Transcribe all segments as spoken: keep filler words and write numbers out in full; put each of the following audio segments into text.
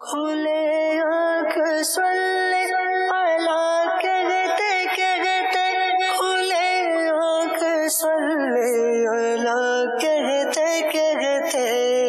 کھلے آنکھ صلی اللہ کہتے کہتے، کھلے آنکھ صلی اللہ کہتے کہتے۔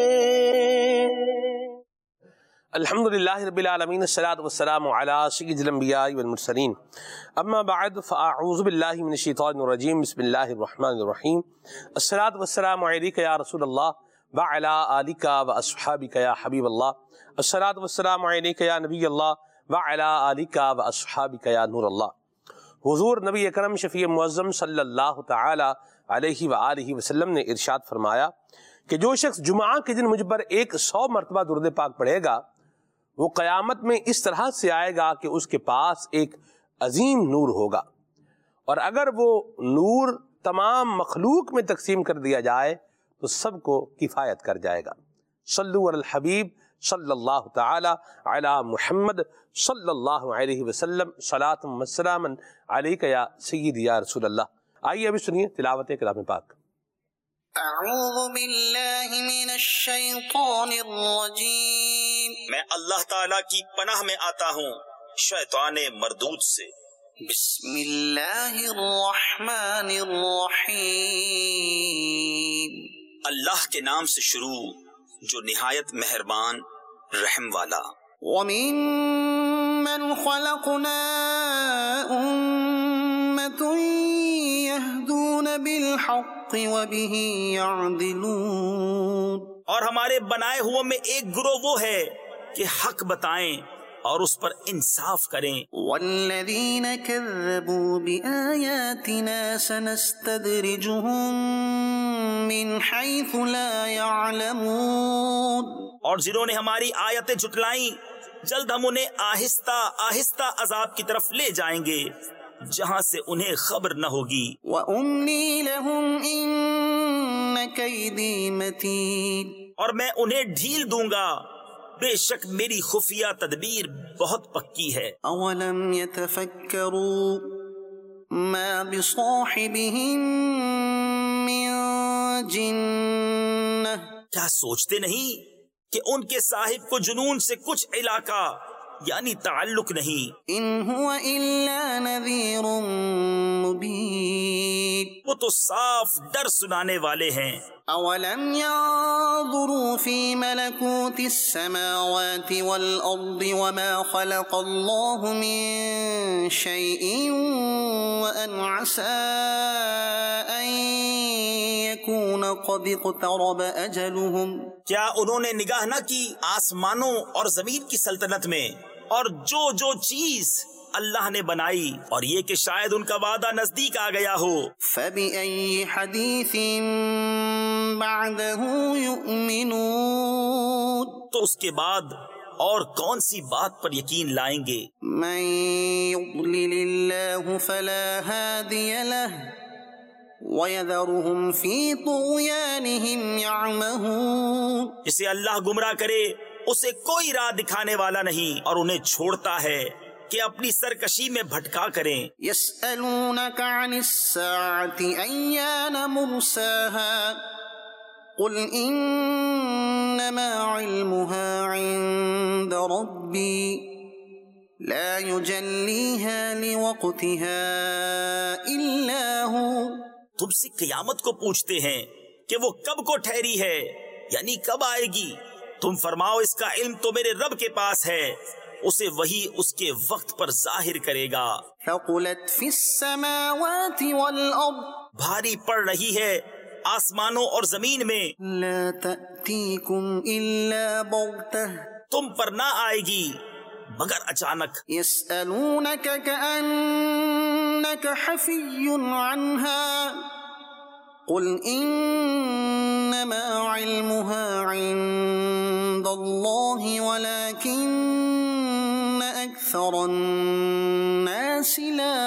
الحمدللہ رب العالمین، الصلاۃ والسلام علی سید الانبیاء والمرسلین، اما بعد فاعوذ باللہ من الشیطان الرجیم، بسم اللہ الرحمن الرحیم۔ الصلاۃ والسلام علیک یا رسول اللہ وعلی آلک واصحابک یا حبیب اللہ، الصلاۃ والسلام علیک یا نبی اللہ وعلی آلک واصحابک یا نور اللہ۔ حضور نبی اکرم شفیع معظم صلی اللہ تعالی علیہ وآلہ وسلم نے ارشاد فرمایا کہ جو شخص جمعہ کے دن مجھ پر ایک سو مرتبہ درود پاک پڑھے گا، وہ قیامت میں اس طرح سے آئے گا کہ اس کے پاس ایک عظیم نور ہوگا، اور اگر وہ نور تمام مخلوق میں تقسیم کر دیا جائے تو سب کو کفایت کر جائے گا۔ صلو علی الحبیب صلی اللہ تعالی علی محمد صلی اللہ علیہ وسلم، صلاۃ و سلام علیک یا سیدی یا رسول اللہ۔ آئیے ابھی سنیے تلاوت کلام پاک۔ اعوذ باللہ من الشیطان الرجیم، میں اللہ تعالیٰ کی پناہ میں آتا ہوں شیطان مردود سے۔ بسم اللہ الرحمن الرحیم، اللہ کے نام سے شروع جو نہایت مہربان رحم والا۔ وَمِمَّنْ خَلَقْنَا أُمَّةٌ يَهْدُونَ بِالْحَقِّ وَبِهِ يَعْدِلُونَ، اور ہمارے بنائے ہوئے میں ایک گروہ وہ ہے کہ حق بتائیں اور اس پر انصاف کریں۔ وَالَّذِينَ كَذَّبُوا بِآيَاتِنَا سَنَسْتَدْرِجُهُم مِّنْ حَيْثُ لَا يَعْلَمُونَ، اور جنہوں نے ہماری آیتیں جھٹلائیں جلد ہم انہیں آہستہ آہستہ عذاب کی طرف لے جائیں گے جہاں سے انہیں خبر نہ ہوگی۔ وَأُمْلِي لَهُمْ إِنَّ كَيْدِي مَتِينٌ، اور میں انہیں ڈھیل دوں گا، بے شک میری خفیہ تدبیر بہت پکی ہے۔ اولم يتفکروا ما بصاحبهم من جنہ، کیا سوچتے نہیں کہ ان کے صاحب کو جنون سے کچھ علاقہ یعنی تعلق نہیں۔ ان هو الا نذیر مبین، وہ تو صاف ڈر سنانے والے ہیں۔ اولم ينظروا في ملكوت السماوات والارض وما خلق الله من شيء وان عسى ان يكون قد اقترب اجلهم، کیا انہوں نے نگاہ نہ کی آسمانوں اور زمین کی سلطنت میں اور جو جو چیز اللہ نے بنائی، اور یہ کہ شاید ان کا وعدہ نزدیک آ گیا ہو۔ فَبِأَيِّ حَدِيثٍ بَعْدَهُ يُؤْمِنُونَ، تو اس کے بعد اور کون سی بات پر یقین لائیں گے؟ مَن يُضْلِلِ اللَّهُ فَلَا هَادِيَ لَهُ وَيَذَرُهُمْ فِي طُغْيَانِهِمْ يَعْمَهُونَ، جسے اللہ گمراہ کرے اسے کوئی راہ دکھانے والا نہیں، اور انہیں چھوڑتا ہے کہ اپنی سرکشی میں بھٹکا کریں۔ یسألونک عن الساعة ایان مرساها قل انما علمها عند ربی لا يجلیها لوقتها الا هو، تم سے قیامت کو پوچھتے ہیں کہ وہ کب کو ٹھہری ہے یعنی کب آئے گی، تم فرماؤ اس کا علم تو میرے رب کے پاس ہے، اسے وہی اس کے وقت پر ظاہر کرے گا۔ ثقلت فی السماوات والارض، بھاری پڑ رہی ہے آسمانوں اور زمین میں۔ لا تأتیکم الا بغتہ، تم پر نہ آئے گی مگر اچانک۔ یسألونک کأنک حفی عنہا قل انما علمها عند اللہ ولكن اکثر الناس لا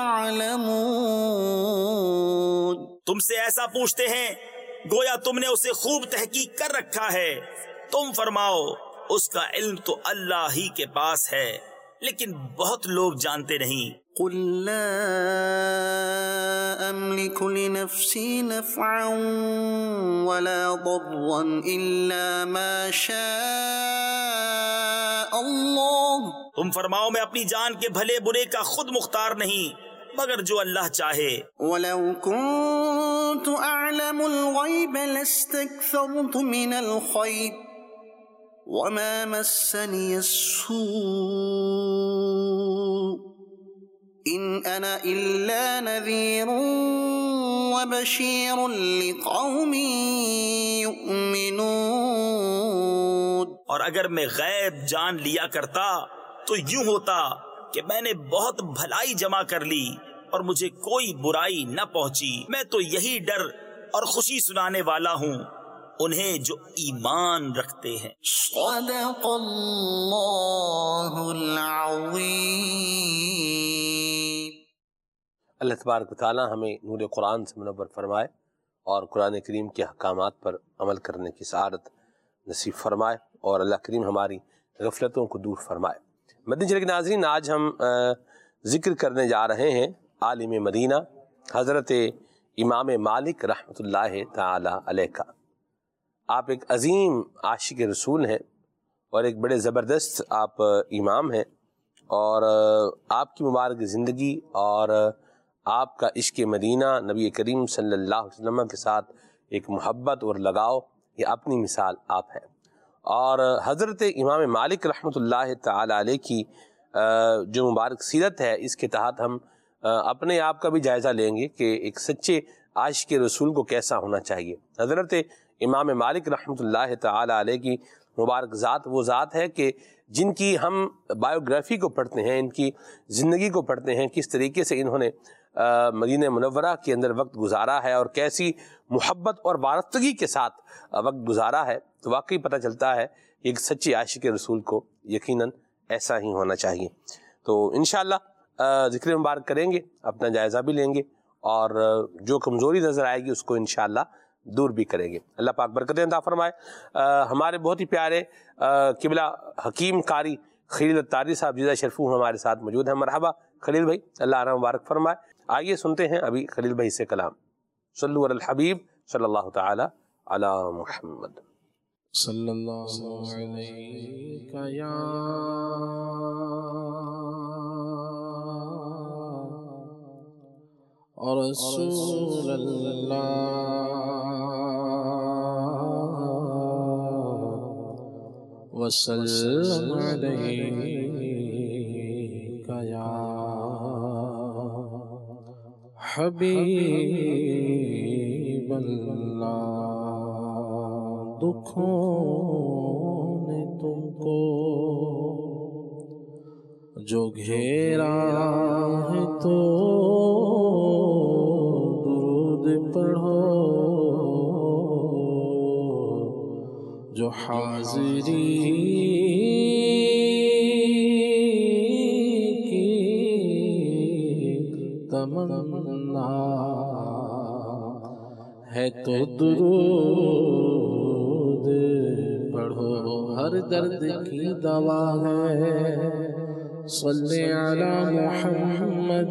يعلمون، تم سے ایسا پوچھتے ہیں گویا تم نے اسے خوب تحقیق کر رکھا ہے، تم فرماؤ اس کا علم تو اللہ ہی کے پاس ہے لیکن بہت لوگ جانتے نہیں۔ قل لا املك لنفسي نفعا ولا ضرا الا ما شاء اللہ تم فرماؤ میں اپنی جان کے بھلے برے کا خود مختار نہیں مگر جو اللہ چاہے. ولو كنت اعلم الغیب لاستكثرت من الخیر وما مسني السوء ان انا الا نذیر وبشیر لقوم یؤمنون. اور اگر میں غیب جان لیا کرتا تو یوں ہوتا کہ میں نے بہت بھلائی جمع کر لی اور مجھے کوئی برائی نہ پہنچی. میں تو یہی ڈر اور خوشی سنانے والا ہوں انہیں جو ایمان رکھتے ہیں. صدق اللہ العظیم. اللہ تبارک و تعالیٰ ہمیں نور قرآن سے منور فرمائے اور قرآن کریم کے احکامات پر عمل کرنے کی سعادت نصیب فرمائے اور اللہ کریم ہماری غفلتوں کو دور فرمائے. مدنی چینل کے ناظرین، آج ہم ذکر کرنے جا رہے ہیں عالم مدینہ حضرت امام مالک رحمۃ اللہ تعالی علیہ کا. آپ ایک عظیم عاشق رسول ہیں اور ایک بڑے زبردست آپ امام ہیں، اور آپ کی مبارک زندگی اور آپ کا عشق مدینہ نبی کریم صلی اللہ علیہ وسلم کے ساتھ ایک محبت اور لگاؤ، یہ اپنی مثال آپ ہے. اور حضرت امام مالک رحمۃ اللہ تعالی علیہ کی جو مبارک سیرت ہے، اس کے تحت ہم اپنے آپ کا بھی جائزہ لیں گے کہ ایک سچے عاشق رسول کو کیسا ہونا چاہیے. حضرت امام مالک رحمۃ اللہ تعالی علیہ کی مبارک ذات وہ ذات ہے کہ جن کی ہم بایوگرافی کو پڑھتے ہیں، ان کی زندگی کو پڑھتے ہیں، کس طریقے سے انہوں نے مدینہ منورہ کے اندر وقت گزارا ہے اور کیسی محبت اور وابستگی کے ساتھ وقت گزارا ہے، تو واقعی پتہ چلتا ہے ایک سچے عاشق رسول کو یقیناً ایسا ہی ہونا چاہیے. تو انشاءاللہ ذکر مبارک کریں گے، اپنا جائزہ بھی لیں گے اور جو کمزوری نظر آئے گی اس کو انشاءاللہ دور بھی کریں گے. اللہ پاک برکتیں عطا فرمائے. ہمارے بہت ہی پیارے قبلہ حکیم قاری خلیل الطاری صاحب جزا شرفو ہمارے ساتھ موجود ہیں. مرحبا خلیل بھائی، اللہ عنہ مبارک فرمائے. آئیے سنتے ہیں ابھی خلیل بھائی سے کلام. صلو علی الحبیب صلی اللہ تعالی علی محمد. صلی اللہ علیہ یا رسول اللہ وسلم علیک یا حبیب اللہ. دکھوں نے تم کو جو گھیرا ہے تو درود پڑھو، جو حاضری کی تمنا ہے تو درود پڑھو. ہر درد کی دوا ہے صلی علی محمد،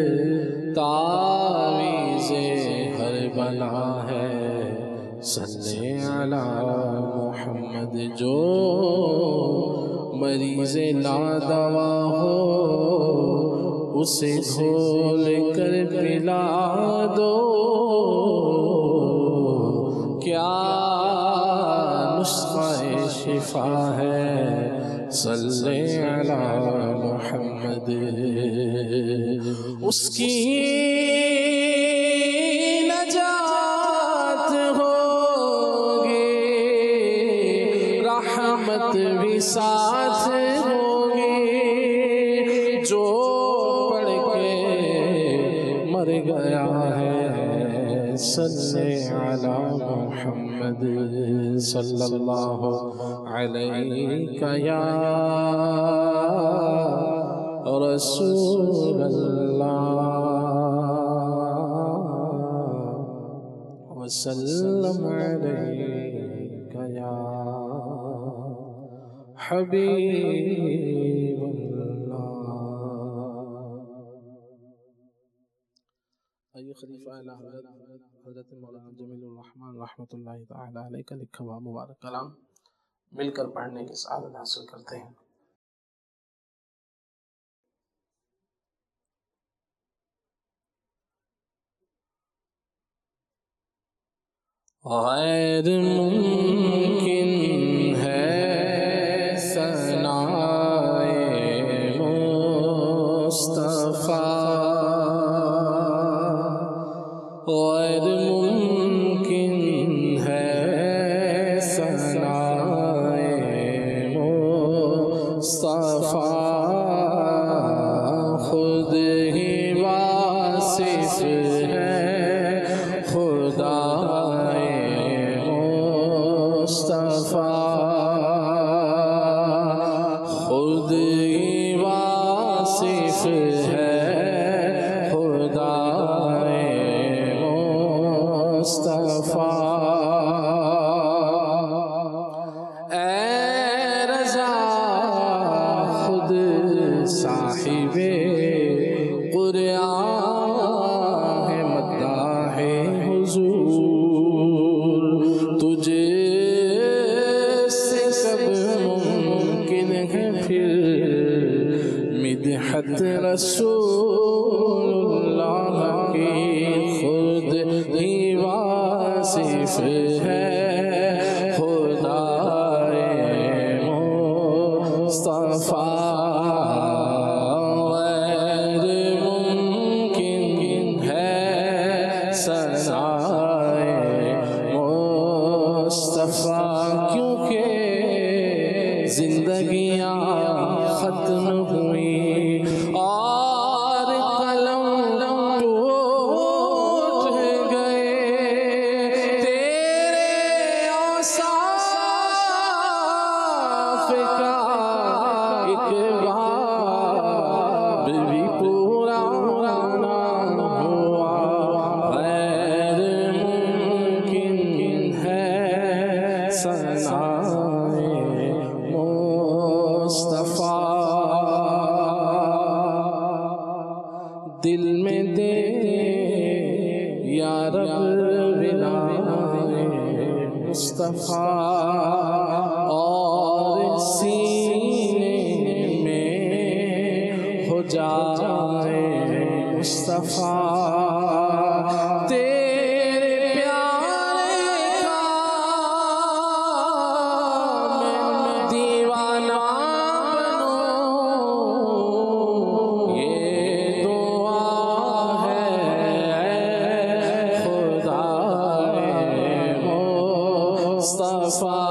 تعویذ ہر بلا ہے صلی علی محمد. جو مریض لا دوا ہو اسے گھول کر پلا دو، کیا نسخہ شفا ہے صلی علی محمد. اس کی نجات ہوگی، رحمت بھی ساتھ ہوگی. جو پڑھ کے مر گیا ہے صلی علی محمد صلی اللہ علیہ یا رسول اللہ وسلم علیک یا حبیب اللہ. آئیے خلیفہ اعلیٰ حضرت حضرت مولانا جمیل الرحمن رحمۃ اللہ تعالی علیہ کا لکھا ہوا مبارک کلام مل کر پڑھنے کی سعادت حاصل کرتے ہیں. غیر ممکن ہے ثنائے مصطفیٰ، غیر ممکن ہے ثنائے مصطفیٰ، خود ہی واصف ہے خدا مصطفیٰ، خود ہی واصف ہے خدا مصطفیٰ۔ اے رضا خود صاحب قرآن ہے مداح حضور، تجھے سے کب ممکن ہے پھر مدحت رسول اللہ کی، خود ہی واصف ہے خدا مصطفیٰ، غیر ممکن ہے ثنائے مصطفیٰ، کیونکہ زندگیاں ختم ہوئی اور قلم ٹوٹ گئے، تیرے اوصاف کا ایک باب بھی پورا نہ ہوا، غیر ممکن ہے ثنائے مصطفیٰ، دل میں دے یا رب ولائے مصطفیٰ، اور سینے میں ہو جائے مصطفیٰ، تیرے پیارے کا میں دیوانہ بنوں، یہ دعا ہے خدا مصطفیٰ،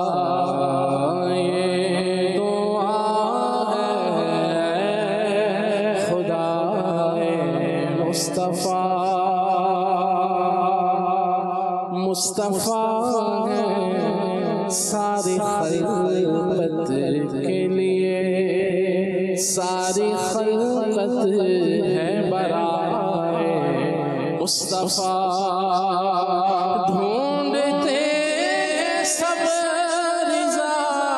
یہ دعا ہے خدا مصطفیٰ، مصطفیٰ ہے ساری خلقت کے لیے، ساری خلقت ہے برائے مصطفیٰ، ڈھونڈتے سب رضا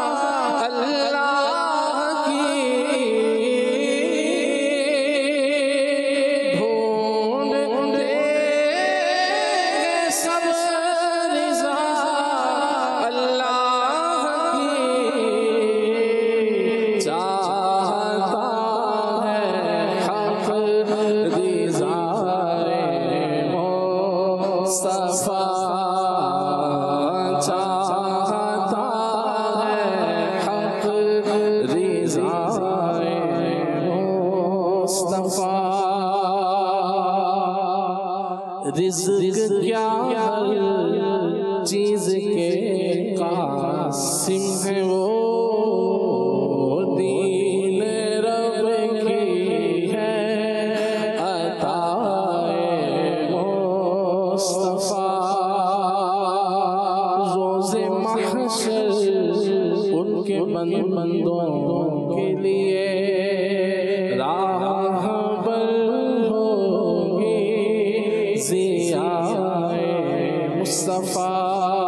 اللہ کی، ڈھونڈتے سب رضا اللہ کی، چاہتا ہے حق رضا مصطفیٰ، چاہتا ہے حق رضا مصطفیٰ، رزق کیا ہر چیز کے قاسم ہے وہ، دین رب کی ہے عطا مصطفیٰ، روز محشر ان کے بندوں کے لیے راہ بر ہوگی ضیاء مصطفیٰ،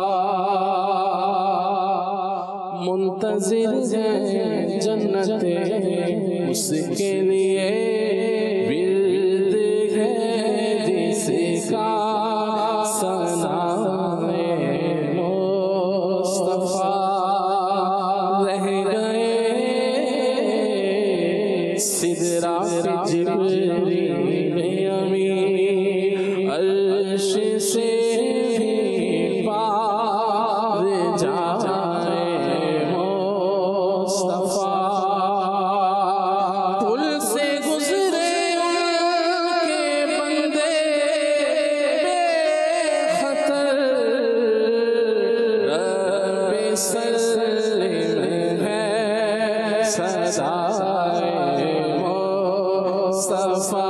منتظر ہے جنت اس کے لیے، ورد ہے جس کا ثنائے مصطفیٰ، رہ گئے سدرا جبریل امین، عرش سے بھی सदाए मुस्तफा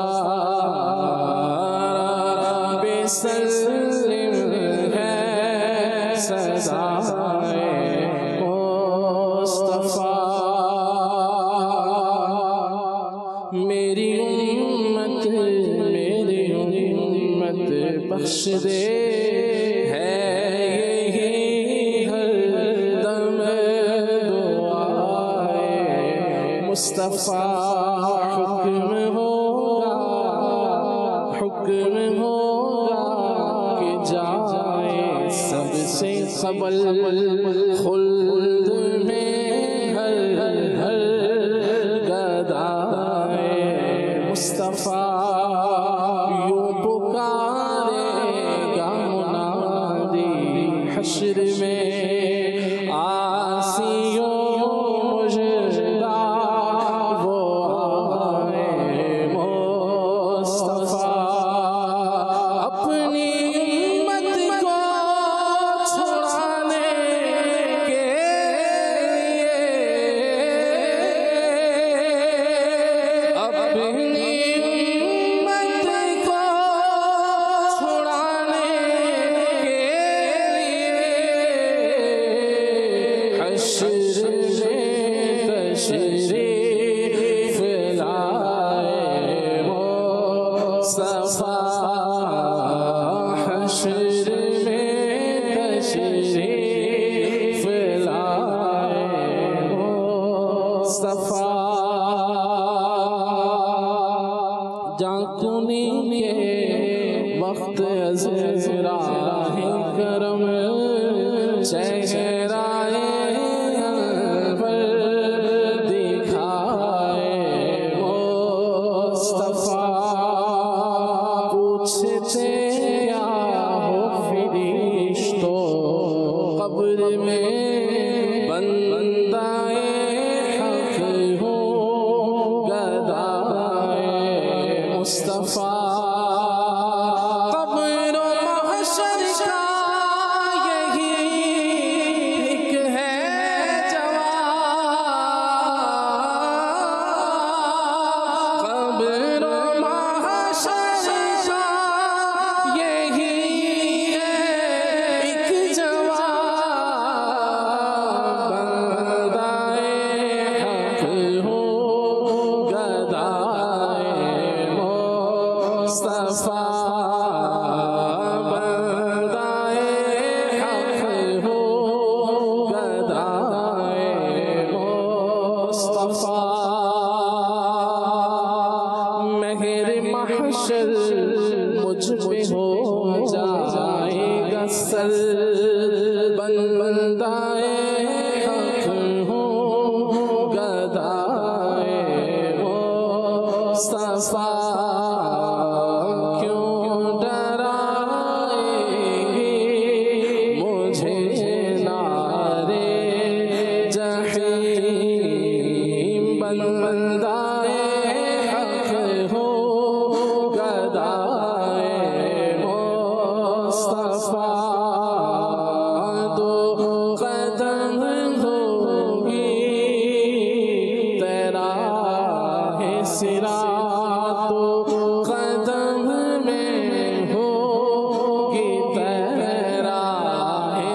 बिसल्लिम है सदाए मुस्तफा। मेरी उम्मत मेरी उम्मत बख्श दे है यही हर दम दुआए मुस्तफा। हुक्म होगा हुक्म होगा कि जाए सबसे क़बल खुल्द में हर हर गदाए मुस्तफा। यूं पुकारेगा मुनादी हश्र में आसियों मुजदा वो आए मुस्तफा। अपनी उम्मत को छुड़ाने के लिए अपनी उम्मत को छुड़ाने के लिए हश्र में तशरीफ लाए मुस्तफा। हश्र में तशरीफ लाए मुस्तफा। जाकुनी के वक्त अज़राए करम चेहराए अनवर दिखाए मुस्तफा। पूछते क्या हो फरिश्तो कब्र में बंदाए हक हो गदाए मुस्तफा। कब्र महशर का यही एक है जवाब। कब्र महशर का यही है एक जवाब। बंदाए हक हो गदाए मुस्तफा। बंदाए हक हो गदाए मुस्तफा। मेहर महशर मुझ पे हो जाएगा सर। बंदाए हक हो गदाए मुस्तफा। क्यों डराएगी मुझे नारे जहीम। बंदाए हक हो गदाए मुस्तफा। दो कदम होगी तेरा है सिरात। दो कदम में होगी तेरा है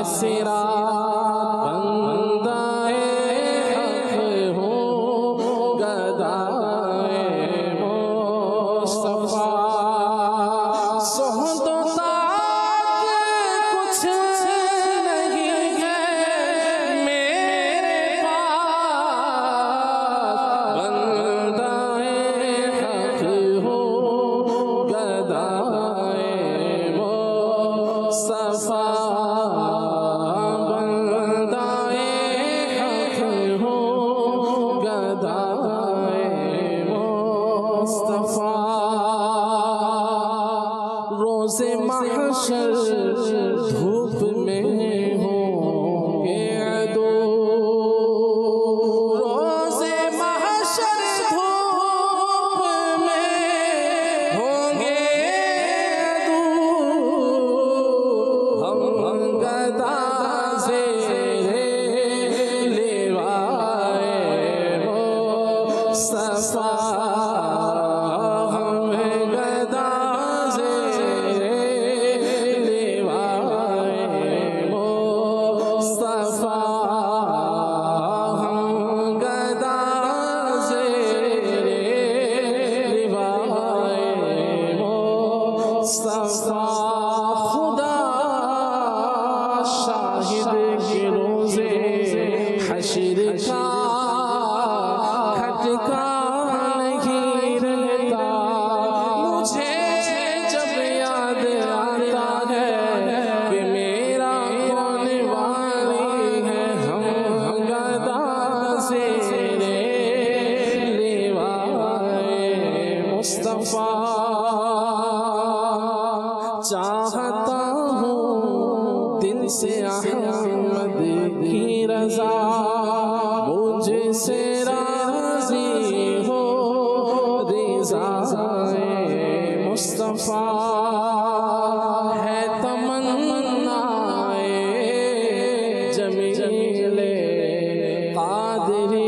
सिरात। बंदाए हक हो गदा چاہتا ہوں دل سے احمد کی رضا، مجھ سے راضی ہو رضا مصطفیٰ ہے تمنا جمیل قادری،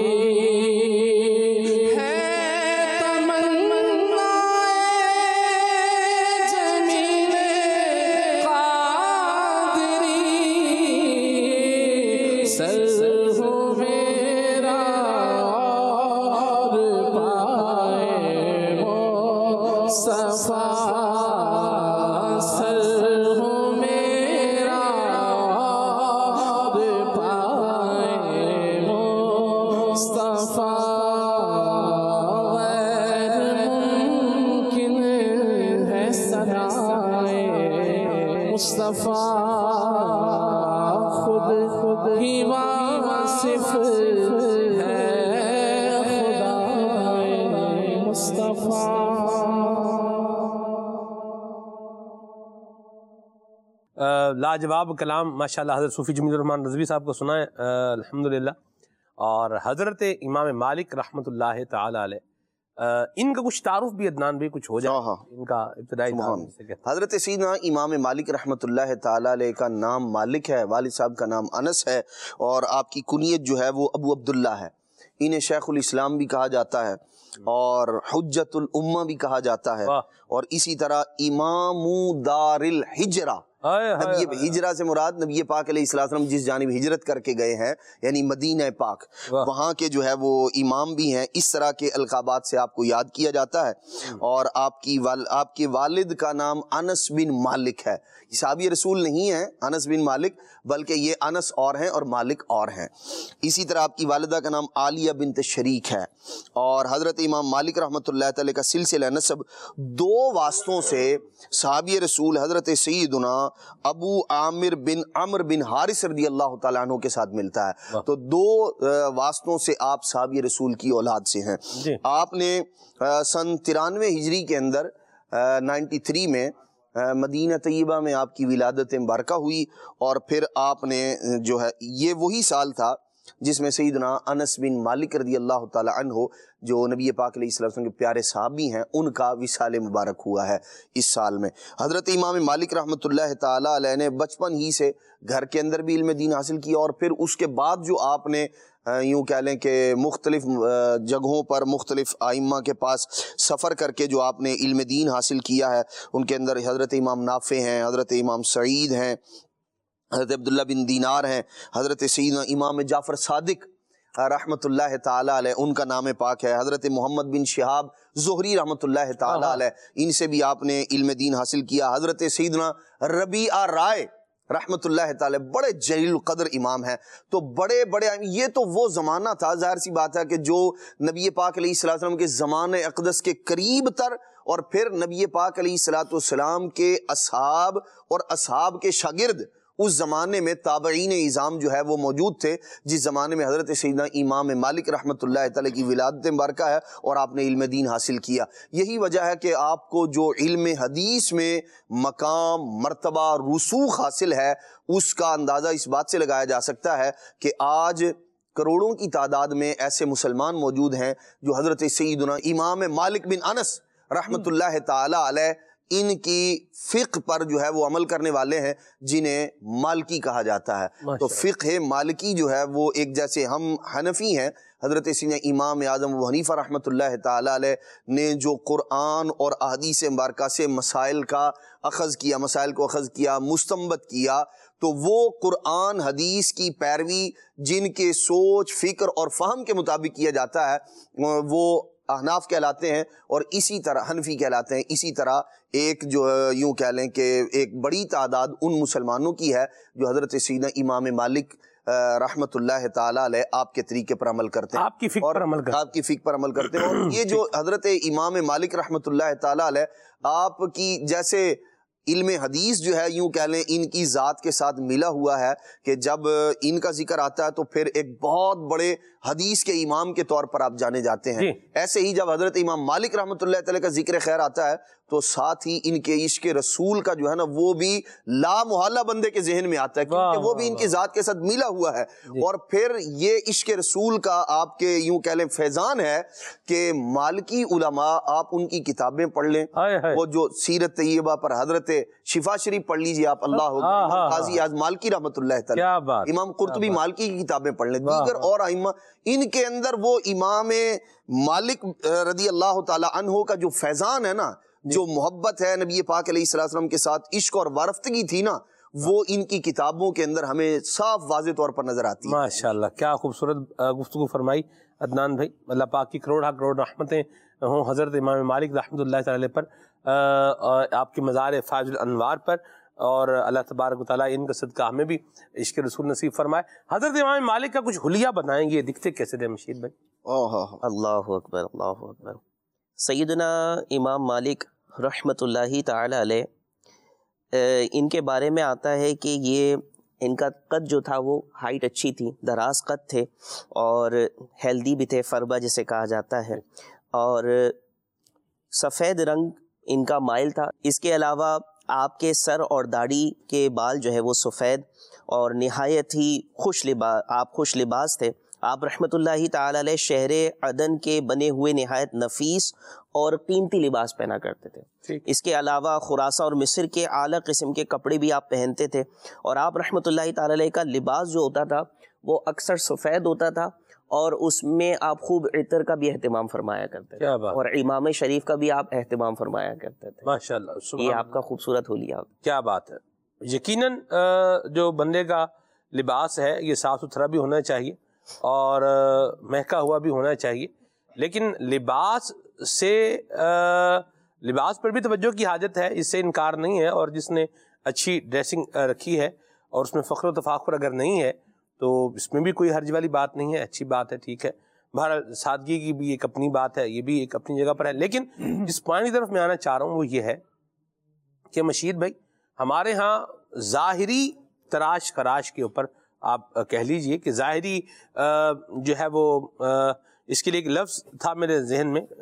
مصطفیٰ خود خود ہی واصف ہے خدا مصطفیٰ۔ لاجواب کلام ماشاءاللہ حضرت صوفی جمیل الرحمن رضوی صاحب کو سنا ہے الحمدللہ، اور حضرت امام مالک رحمۃ اللہ تعالی علیہ، ان کا کچھ تعارف بھی عدنان بھی کچھ ہو جائے، ان کا ابتدائی تعارف۔ حضرت سیدنا امام مالک رحمۃ اللہ تعالی علیہ کا نام مالک ہے، والد صاحب کا نام انس ہے، اور آپ کی کنیت جو ہے وہ ابو عبداللہ ہے۔ انہیں شیخ الاسلام بھی کہا جاتا ہے اور حجت الامہ بھی کہا جاتا ہے، اور اسی طرح امام دار الحجرہ، نبی ہجرہ سے مراد نبی پاک علیہ السلام جس جانب ہجرت کر کے گئے ہیں یعنی مدینہ پاک، وہاں کے جو ہے وہ امام بھی ہیں۔ اس طرح کے القابات سے آپ کو یاد کیا جاتا ہے، اور آپ کی وال آپ کے والد کا نام انس بن مالک ہے، صحابی رسول نہیں ہے انس بن مالک، بلکہ یہ انس اور ہیں اور مالک اور ہیں۔ اسی طرح آپ کی والدہ کا نام عالیہ بنت شریک ہے، اور حضرت امام مالک رحمۃ اللہ تعالی کا سلسلہ نسب دو واسطوں سے صحابی رسول حضرت سیدنا ابو عامر بن عمر بن حارث رضی اللہ تعالیٰ عنہ کے ساتھ ملتا ہے، تو دو واسطوں سے آپ صحابی رسول کی اولاد سے ہیں۔ آپ نے سن ترانوے ہجری کے اندر نائنٹی تھری میں مدینہ طیبہ میں آپ کی ولادت مبارکہ ہوئی، اور پھر آپ نے جو ہے یہ وہی سال تھا جس میں سیدنا انس بن مالک رضی اللہ تعالی عنہ جو نبی پاک علیہ السلام کے پیارے صحابی ہیں ان کا وصال مبارک ہوا ہے اس سال میں۔ حضرت امام مالک رحمۃ اللہ تعالی علیہ نے بچپن ہی سے گھر کے اندر بھی علم دین حاصل کیا، اور پھر اس کے بعد جو آپ نے یوں کہہ لیں کہ مختلف جگہوں پر مختلف ائمہ کے پاس سفر کر کے جو آپ نے علم دین حاصل کیا ہے، ان کے اندر حضرت امام نافع ہیں، حضرت امام سعید ہیں، حضرت عبداللہ بن دینار ہیں، حضرت سیدنا امام جعفر صادق رحمۃ اللہ تعالی علیہ ان کا نام پاک ہے، حضرت محمد بن شہاب زہری رحمۃ اللہ تعالی علیہ ان سے بھی آپ نے علم دین حاصل کیا، حضرت سیدنا ربیعہ رائے رحمۃ اللہ تعالی بڑے جلیل القدر امام ہیں۔ تو بڑے بڑے یہ تو وہ زمانہ تھا، ظاہر سی بات ہے کہ جو نبی پاک علیہ السلام کے زمانے اقدس کے قریب تر، اور پھر نبی پاک علیہ السلام کے اصحاب اور اصحاب کے شاگرد اس زمانے میں تابعین اعظام جو ہے وہ موجود تھے، جس زمانے میں حضرت سیدنا امام مالک رحمۃ اللہ تعالی کی ولادت مبارکہ ہے اور آپ نے علم دین حاصل کیا۔ یہی وجہ ہے کہ آپ کو جو علم حدیث میں مقام، مرتبہ، رسوخ حاصل ہے، اس کا اندازہ اس بات سے لگایا جا سکتا ہے کہ آج کروڑوں کی تعداد میں ایسے مسلمان موجود ہیں جو حضرت سیدنا امام مالک بن انس رحمۃ اللہ تعالی علیہ ان کی فقہ پر جو ہے وہ عمل کرنے والے ہیں، جنہیں مالکی کہا جاتا ہے۔ تو فقہ مالکی جو ہے وہ ایک جیسے ہم حنفی ہیں، حضرت سیدنا امام اعظم ابو حنیفہ رحمۃ اللہ تعالیٰ علیہ نے جو قرآن اور احادیث مبارکہ سے مسائل کا اخذ کیا، مسائل کو اخذ کیا، مستنبط کیا، تو وہ قرآن حدیث کی پیروی جن کے سوچ، فکر اور فہم کے مطابق کیا جاتا ہے وہ احناف کہلاتے ہیں، اور اسی طرح حنفی کہلاتے ہیں۔ اسی طرح ایک جو یوں کہہ لیں کہ ایک بڑی تعداد ان مسلمانوں کی ہے جو حضرت سیدنا امام مالک رحمت اللہ تعالیٰ علیہ آپ کے طریقے پر عمل کرتے ہیں، آپ کی فکر پر عمل کرتے ہیں، آپ کی فکر پر عمل کرتے ہیں۔ اور یہ جو حضرت امام مالک رحمت اللہ تعالیٰ علیہ آپ کی جیسے علم حدیث جو ہے یوں کہہ لیں ان کی ذات کے ساتھ ملا ہوا ہے کہ جب ان کا ذکر آتا ہے تو پھر ایک بہت بڑے حدیث کے امام کے طور پر آپ جانے جاتے ہیں۔ ایسے ہی جب حضرت امام مالک رحمۃ اللہ تعالیٰ کا ذکر خیر آتا ہے تو ساتھ ہی ان کے عشق رسول کا جو ہے نا وہ بھی لا محالہ بندے کے ذہن میں آتا ہے، کیونکہ وہ بھی ان کی ذات کے ساتھ ملا ہوا ہے۔ اور پھر یہ عشق رسول کا آپ کے یوں کہہ لیں فیضان ہے کہ مالکی علماء آپ ان کی کتابیں پڑھ لیں، وہ جو سیرت طیبہ پر حضرت شفا شریف پڑھ لیجیے آپ، اللہ اکبر، قاضی اعظم مالکی رحمۃ اللہ تعالیٰ، امام قرطبی مالکی کی کتابیں پڑھ لیں، دیگر اور ائمہ، ان کے اندر وہ امام مالک رضی اللہ تعالی عنہ کا جو فیضان ہے نا، جو محبت ہے نبی پاک علیہ الصلوۃ والسلام کے ساتھ، عشق اور وارفتگی تھی نا، وہ ان کی کتابوں کے اندر ہمیں صاف واضح طور پر نظر آتی ہے۔ ماشاءاللہ، کیا خوبصورت گفتگو فرمائی عدنان بھائی، اللہ پاک کی کروڑ ہا کروڑ رحمتیں ہوں حضرت امام مالک رحمۃ اللہ تعالی پر، آپ کے مزار فاضل الانوار پر، اور اللہ تبارک و تعالیٰ ان کا صدقہ ہمیں بھی عشق رسول نصیب فرمائے۔ حضرت امام مالک کا کچھ حلیہ بتائیں گے، دکھتے کیسے تھے مشید بھائی؟ اللہ اکبر، اللہ اکبر۔ سیدنا امام مالک رحمۃ اللہ تعالی علیہ، ان کے بارے میں آتا ہے کہ یہ ان کا قد جو تھا وہ ہائٹ اچھی تھی، دراز قد تھے، اور ہیلدی بھی تھے، فربا جسے کہا جاتا ہے، اور سفید رنگ ان کا مائل تھا۔ اس کے علاوہ آپ کے سر اور داڑھی کے بال جو ہے وہ سفید، اور نہایت ہی خوش لباس، آپ خوش لباس تھے۔ آپ رحمۃ اللہ تعالی علیہ شہر عدن کے بنے ہوئے نہایت نفیس اور قیمتی لباس پہنا کرتے تھے۔ اس کے علاوہ خراساں اور مصر کے اعلیٰ قسم کے کپڑے بھی آپ پہنتے تھے، اور آپ رحمۃ اللہ تعالی علیہ کا لباس جو ہوتا تھا وہ اکثر سفید ہوتا تھا، اور اس میں آپ خوب عطر کا بھی اہتمام فرمایا کرتے تھے، اور امام شریف کا بھی آپ اہتمام فرمایا کرتے تھے۔ ماشاءاللہ، یہ آپ کا خوبصورت حلیہ۔ کیا بات ہے۔ یقیناً جو بندے کا لباس ہے یہ صاف ستھرا بھی ہونا چاہیے اور مہکا ہوا بھی ہونا چاہیے، لیکن لباس سے لباس پر بھی توجہ کی حاجت ہے، اس سے انکار نہیں ہے، اور جس نے اچھی ڈریسنگ رکھی ہے اور اس میں فخر و تفاخر اگر نہیں ہے تو اس میں بھی کوئی حرج والی بات نہیں ہے، اچھی بات ہے، ٹھیک ہے۔ بہرحال سادگی کی بھی ایک اپنی بات ہے، یہ بھی ایک اپنی جگہ پر ہے، لیکن جس پوائنٹ کی طرف میں آنا چاہ رہا ہوں وہ یہ ہے کہ مشید بھائی، ہمارے ہاں ظاہری تراش خراش کے اوپر آپ کہہ لیجئے کہ ظاہری جو ہے وہ اس کے لیے ایک لفظ تھا میرے ذہن میں،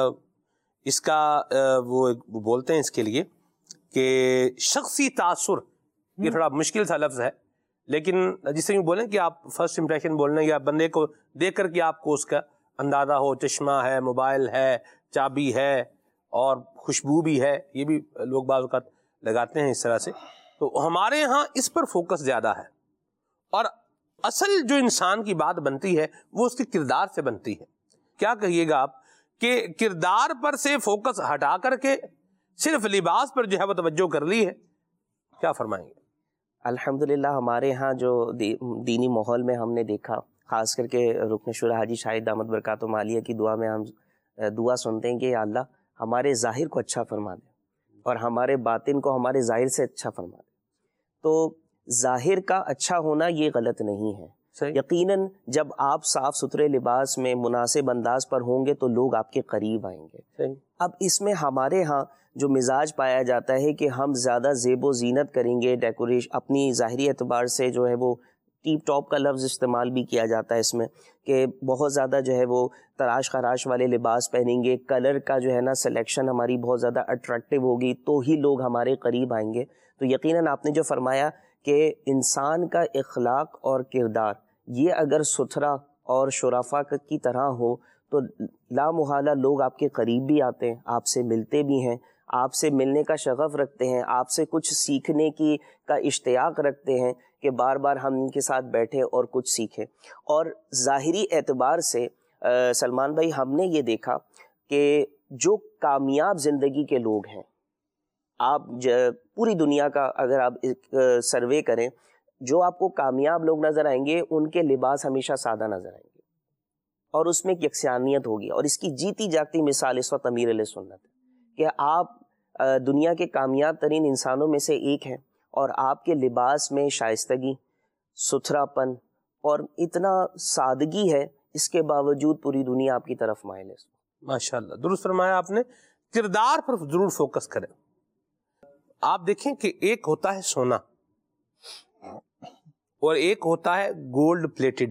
اس کا وہ بولتے ہیں اس کے لیے کہ شخصی تاثر، یہ تھوڑا مشکل سا لفظ ہے، لیکن جس سے یوں بولیں کہ آپ فرسٹ امپریشن بولنا، یا بندے کو دیکھ کر کے آپ کو اس کا اندازہ ہو، چشمہ ہے، موبائل ہے، چابی ہے اور خوشبو بھی ہے، یہ بھی لوگ بعض اوقات لگاتے ہیں اس طرح سے، تو ہمارے ہاں اس پر فوکس زیادہ ہے، اور اصل جو انسان کی بات بنتی ہے وہ اس کے کردار سے بنتی ہے۔ کیا کہیے گا آپ کہ کردار پر سے فوکس ہٹا کر کے صرف لباس پر جو ہے وہ توجہ کر لی ہے، کیا فرمائیں گے؟ الحمدللہ ہمارے ہاں جو دینی ماحول میں ہم نے دیکھا، خاص کر کے رکن شورا حاجی شاہد دامت برکاتہم عالیہ کی دعا میں ہم دعا سنتے ہیں کہ یا اللہ ہمارے ظاہر کو اچھا فرما دے اور ہمارے باطن کو ہمارے ظاہر سے اچھا فرما دے۔ تو ظاہر کا اچھا ہونا یہ غلط نہیں ہے، یقیناً جب آپ صاف ستھرے لباس میں مناسب انداز پر ہوں گے تو لوگ آپ کے قریب آئیں گے۔ اب اس میں ہمارے ہاں جو مزاج پایا جاتا ہے کہ ہم زیادہ زیب و زینت کریں گے، ڈیکوریشن اپنی ظاہری اعتبار سے جو ہے وہ ٹیپ ٹاپ کا لفظ استعمال بھی کیا جاتا ہے اس میں، کہ بہت زیادہ جو ہے وہ تراش خراش والے لباس پہنیں گے، کلر کا جو ہے نا سلیکشن ہماری بہت زیادہ اٹریکٹیو ہوگی تو ہی لوگ ہمارے قریب آئیں گے۔ تو یقیناً آپ نے جو فرمایا کہ انسان کا اخلاق اور کردار یہ اگر ستھرا اور شرفا کی طرح ہو تو لا محالہ لوگ آپ کے قریب بھی آتے ہیں، آپ سے ملتے بھی ہیں، آپ سے ملنے کا شغف رکھتے ہیں، آپ سے کچھ سیکھنے کی کا اشتیاق رکھتے ہیں کہ بار بار ہم ان کے ساتھ بیٹھیں اور کچھ سیکھیں۔ اور ظاہری اعتبار سے سلمان بھائی ہم نے یہ دیکھا کہ جو کامیاب زندگی کے لوگ ہیں، آپ پوری دنیا کا اگر آپ سروے کریں، جو آپ کو کامیاب لوگ نظر آئیں گے ان کے لباس ہمیشہ سادہ نظر آئیں گے، اور اس میں ایک یکسانیت ہوگی۔ اور اس کی جیتی جاگتی مثال اس وقت امیر علیہ سنت ہے کہ آپ دنیا کے کامیاب ترین انسانوں میں سے ایک ہیں، اور آپ کے لباس میں شائستگی، ستھرا پن اور اتنا سادگی ہے، اس کے باوجود پوری دنیا آپ کی طرف مائل ہے۔ ماشاءاللہ، درست فرمایا آپ نے۔ کردار پر ضرور فوکس کریں۔ آپ دیکھیں کہ ایک ہوتا ہے سونا اور ایک ہوتا ہے گولڈ پلیٹڈ۔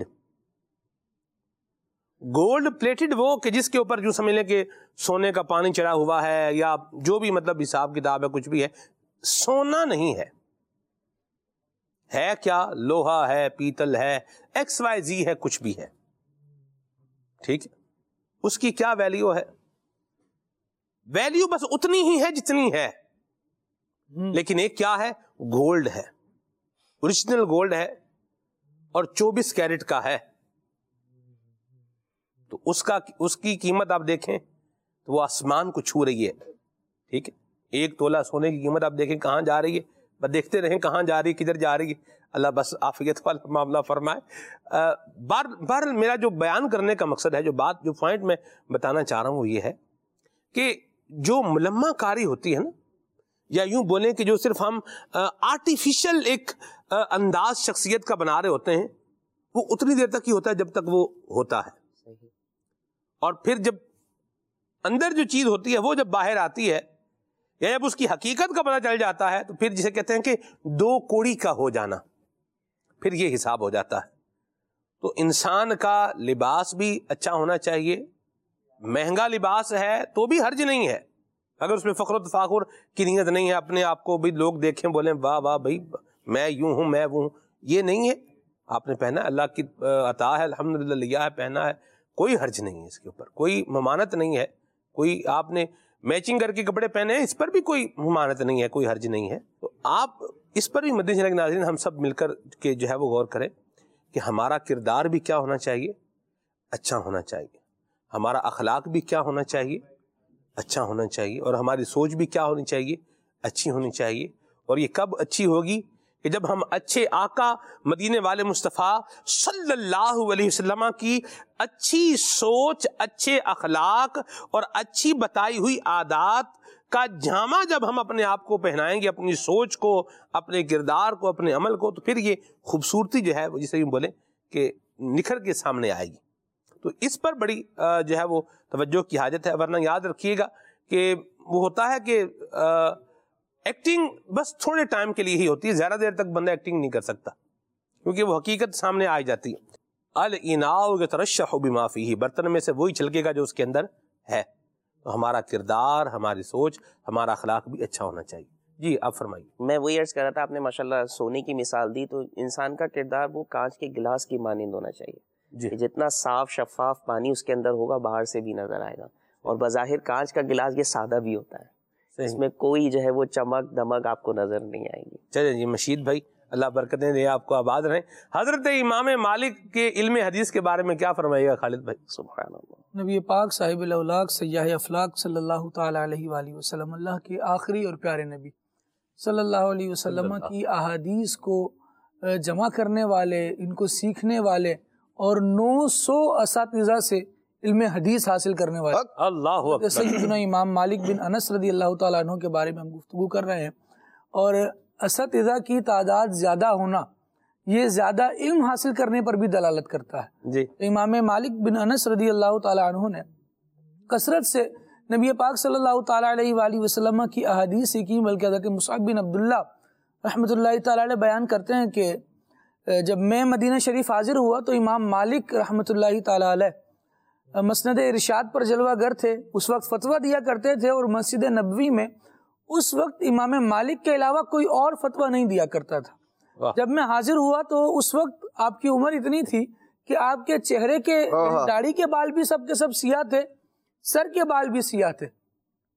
گولڈ پلیٹڈ وہ کہ جس کے اوپر جو سمجھ لیں کہ سونے کا پانی چڑھا ہوا ہے، یا جو بھی مطلب حساب کتاب ہے، کچھ بھی ہے، سونا نہیں ہے۔ ہے کیا؟ لوہا ہے، پیتل ہے، ایکس وائی زی ہے، کچھ بھی ہے، ٹھیک ہے۔ اس کی کیا ویلیو ہے؟ ویلیو بس اتنی ہی ہے جتنی ہے، لیکن ایک کیا ہے؟ گولڈ ہے، اوریجنل گولڈ ہے، اور چوبیس کیرٹ کا ہے۔ تو اس کا اس کی قیمت آپ دیکھیں تو وہ آسمان کو چھو رہی ہے، ٹھیک ہے۔ ایک تولہ سونے کی قیمت آپ دیکھیں کہاں جا رہی ہے، بس دیکھتے رہیں کہاں جا رہی ہے، کدھر جا رہی ہے، اللہ بس عافیت والا معاملہ فرمائے۔ بار بار میرا جو بیان کرنے کا مقصد ہے، جو بات جو پوائنٹ میں بتانا چاہ رہا ہوں وہ یہ ہے کہ جو ملمہ کاری ہوتی ہے نا، یا یوں بولیں کہ جو صرف ہم آرٹیفیشل ایک انداز شخصیت کا بنا رہے ہوتے ہیں، وہ اتنی دیر تک ہی ہوتا ہے جب تک وہ ہوتا ہے، اور پھر جب اندر جو چیز ہوتی ہے وہ جب باہر آتی ہے، یا جب اس کی حقیقت کا پتہ چل جاتا ہے، تو پھر جسے کہتے ہیں کہ دو کوڑی کا ہو جانا، پھر یہ حساب ہو جاتا ہے۔ تو انسان کا لباس بھی اچھا ہونا چاہیے، مہنگا لباس ہے تو بھی حرج نہیں ہے، اگر اس میں فخر و تفاخر کی نیت نہیں ہے، اپنے آپ کو بھی لوگ دیکھیں بولیں واہ واہ بھائی میں یوں ہوں میں وہ ہوں، یہ نہیں ہے۔ آپ نے پہنا ہے، اللہ کی عطا ہے، الحمدللہ لیا ہے، پہنا ہے، کوئی حرج نہیں ہے، اس کے اوپر کوئی ممانت نہیں ہے۔ کوئی آپ نے میچنگ کر کے کپڑے پہنے ہیں، اس پر بھی کوئی ممانت نہیں ہے، کوئی حرج نہیں ہے۔ تو آپ اس پر بھی مدنی چینل کے ناظرین ہم سب مل کر کے جو ہے وہ غور کریں کہ ہمارا کردار بھی کیا ہونا چاہیے؟ اچھا ہونا چاہیے۔ ہمارا اخلاق بھی کیا ہونا چاہیے؟ اچھا ہونا چاہیے۔ اور ہماری سوچ بھی کیا ہونی چاہیے؟ اچھی ہونی چاہیے۔ اور یہ کب اچھی ہوگی؟ کہ جب ہم اچھے آقا مدینے والے مصطفیٰ صلی اللہ علیہ وسلم کی اچھی سوچ، اچھے اخلاق اور اچھی بتائی ہوئی عادات کا جامہ جب ہم اپنے آپ کو پہنائیں گے، اپنی سوچ کو، اپنے کردار کو، اپنے عمل کو، تو پھر یہ خوبصورتی جو ہے وہ جسے یوں بولیں کہ نکھر کے سامنے آئے گی۔ تو اس پر بڑی جو ہے وہ توجہ کی حاجت ہے، ورنہ یاد رکھیے گا کہ وہ ہوتا ہے کہ ایکٹنگ بس تھوڑے ٹائم کے لیے ہی ہوتی ہے، زیادہ دیر تک بندہ ایکٹنگ نہیں کر سکتا، کیونکہ وہ حقیقت سامنے آ جاتی ہے۔ الاناء یترشح بما فیہ، برتن میں سے وہی چھلکے گا جو اس کے اندر ہے۔ تو ہمارا کردار، ہماری سوچ، ہمارا اخلاق بھی اچھا ہونا چاہیے۔ جی آپ فرمائیے۔ میں وہی عرض کر رہا تھا، آپ نے ماشاءاللہ سونے کی مثال دی، تو انسان کا کردار وہ کانچ کے گلاس کی مانند ہونا چاہیے جی، کہ جتنا صاف شفاف پانی اس کے اندر ہوگا باہر سے بھی نظر آئے گا۔ اور بظاہر کانچ کا گلاس یہ سادہ بھی ہوتا ہے، اس میں کوئی جو ہے وہ چمک دمک آپ کو نظر نہیں آئے گی۔ چلیں جی مشید بھائی، اللہ برکتیں دے، آپ کو آباد رہیں۔ حضرت امام مالک کے علم حدیث کے بارے میں کیا فرمائیے گا خالد بھائی؟ سبحان اللہ۔ نبی پاک صاحب الاولاق سیاح افلاق صلی اللہ تعالی علیہ وآلہ وسلم، اللہ کے آخری اور پیارے نبی صلی اللہ علیہ وسلم کی احادیث کو جمع کرنے والے، ان کو سیکھنے والے، اور نو سو اساتذہ سے علم حدیث حاصل کرنے والے اللہ اکبر، سیدنا امام مالک بن انس رضی اللہ تعالیٰ عنہ کے بارے میں ہم گفتگو کر رہے ہیں۔ اور اساتذہ کی تعداد زیادہ ہونا یہ زیادہ علم حاصل کرنے پر بھی دلالت کرتا ہے۔ جی، امام مالک بن انس رضی اللہ تعالیٰ عنہ نے کثرت سے نبی پاک صلی اللہ تعالیٰ علیہ وآلہ وسلم کی احادیث سیکھی، بلکہ حضرت مصعب بن عبداللہ رحمۃ اللہ تعالیٰ علیہ بیان کرتے ہیں کہ جب میں مدینہ شریف حاضر ہوا تو امام مالک رحمۃ اللہ تعالیٰ علیہ مسند ارشاد پر جلوہ گر تھے، اس وقت فتویٰ دیا کرتے تھے، اور مسجد نبوی میں اس وقت امام مالک کے علاوہ کوئی اور فتویٰ نہیں دیا کرتا تھا۔ جب میں حاضر ہوا تو اس وقت آپ کی عمر اتنی تھی کہ آپ کے چہرے کے داڑھی کے بال بھی سب کے سب سیاہ تھے، سر کے بال بھی سیاہ تھے،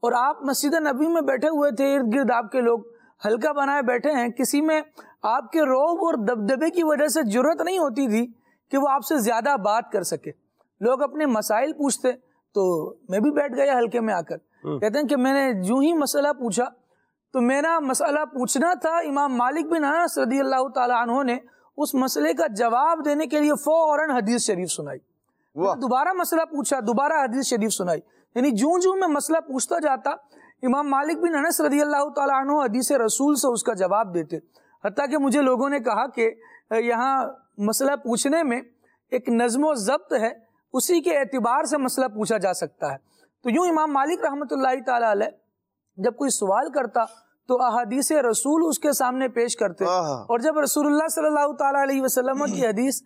اور آپ مسجد نبی میں بیٹھے ہوئے تھے، ارد گرد آپ کے لوگ حلقہ بنائے بیٹھے ہیں، کسی میں آپ کے رعب اور دبدبے کی وجہ سے جرأت نہیں ہوتی تھی کہ وہ آپ سے زیادہ بات کر سکے. لوگ اپنے مسائل پوچھتے تو میں بھی بیٹھ گیا حلقے میں آ کر. کہتے ہیں کہ میں نے جو ہی مسئلہ پوچھا تو میرا مسئلہ پوچھنا تھا، امام مالک بن انس رضی اللہ تعالی عنہ نے اس مسئلے کا جواب دینے کے لیے فوراً حدیث شریف سنائی. دوبارہ مسئلہ پوچھا، دوبارہ حدیث شریف سنائی. یعنی جوں جوں میں مسئلہ پوچھتا جاتا امام مالک بن انس رضی اللہ تعالی عنہ حدیث رسول سے اس کا جواب دیتے. حتیٰ کہ مجھے لوگوں نے کہا کہ یہاں مسئلہ پوچھنے میں ایک نظم و ضبط ہے، اسی کے اعتبار سے مسئلہ پوچھا جا سکتا ہے. تو یوں امام مالک رحمۃ اللہ تعالی علیہ جب کوئی سوال کرتا تو احادیث رسول اس کے سامنے پیش کرتے، اور جب رسول اللہ صلی اللہ تعالی علیہ وسلم کی حدیث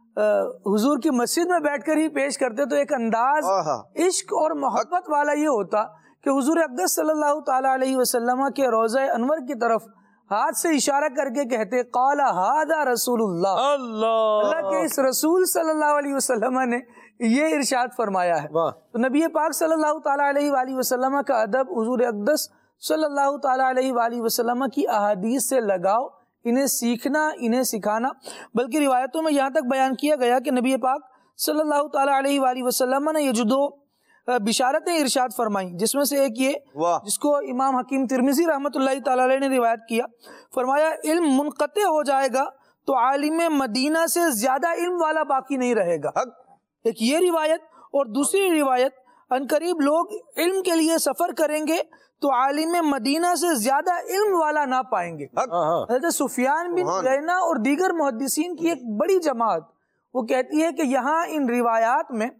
حضور کی مسجد میں بیٹھ کر ہی پیش کرتے تو ایک انداز عشق اور محبت والا یہ ہوتا کہ حضور اقدس صلی اللہ تعالی علیہ وسلم کے روضہ انور کی طرف ہاتھ سے اشارہ کر کے کہتے قال ھذا رسول اللہ، اللہ کے اس رسول صلی اللہ علیہ وسلم نے یہ ارشاد فرمایا ہے. تو نبی پاک صلی اللہ تعالی علیہ وآلہ وسلم کا ادب حضور اقدس صلی اللہ تعالی علیہ وآلہ وسلم کی احادیث سے لگاؤ، انہیں سیکھنا، انہیں سکھانا. بلکہ روایتوں میں یہاں تک بیان کیا گیا کہ نبی پاک صلی اللہ تعالی علیہ وآلہ وسلم نے یہ جو دو بشارتیں ارشاد فرمائیں، جس میں سے ایک یہ جس کو امام حکیم ترمذی رحمۃ اللہ تعالی علیہ نے روایت کیا، فرمایا علم منقطع ہو جائے گا تو عالم مدینہ سے زیادہ علم والا باقی نہیں رہے گا. ایک یہ روایت، اور دوسری روایت ان قریب لوگ علم کے لیے سفر کریں گے تو عالم مدینہ سے زیادہ علم والا نہ پائیں گے. حضرت سفیان بن عیینہ اور دیگر محدثین کی ایک بڑی جماعت وہ کہتی ہے کہ یہاں ان روایات میں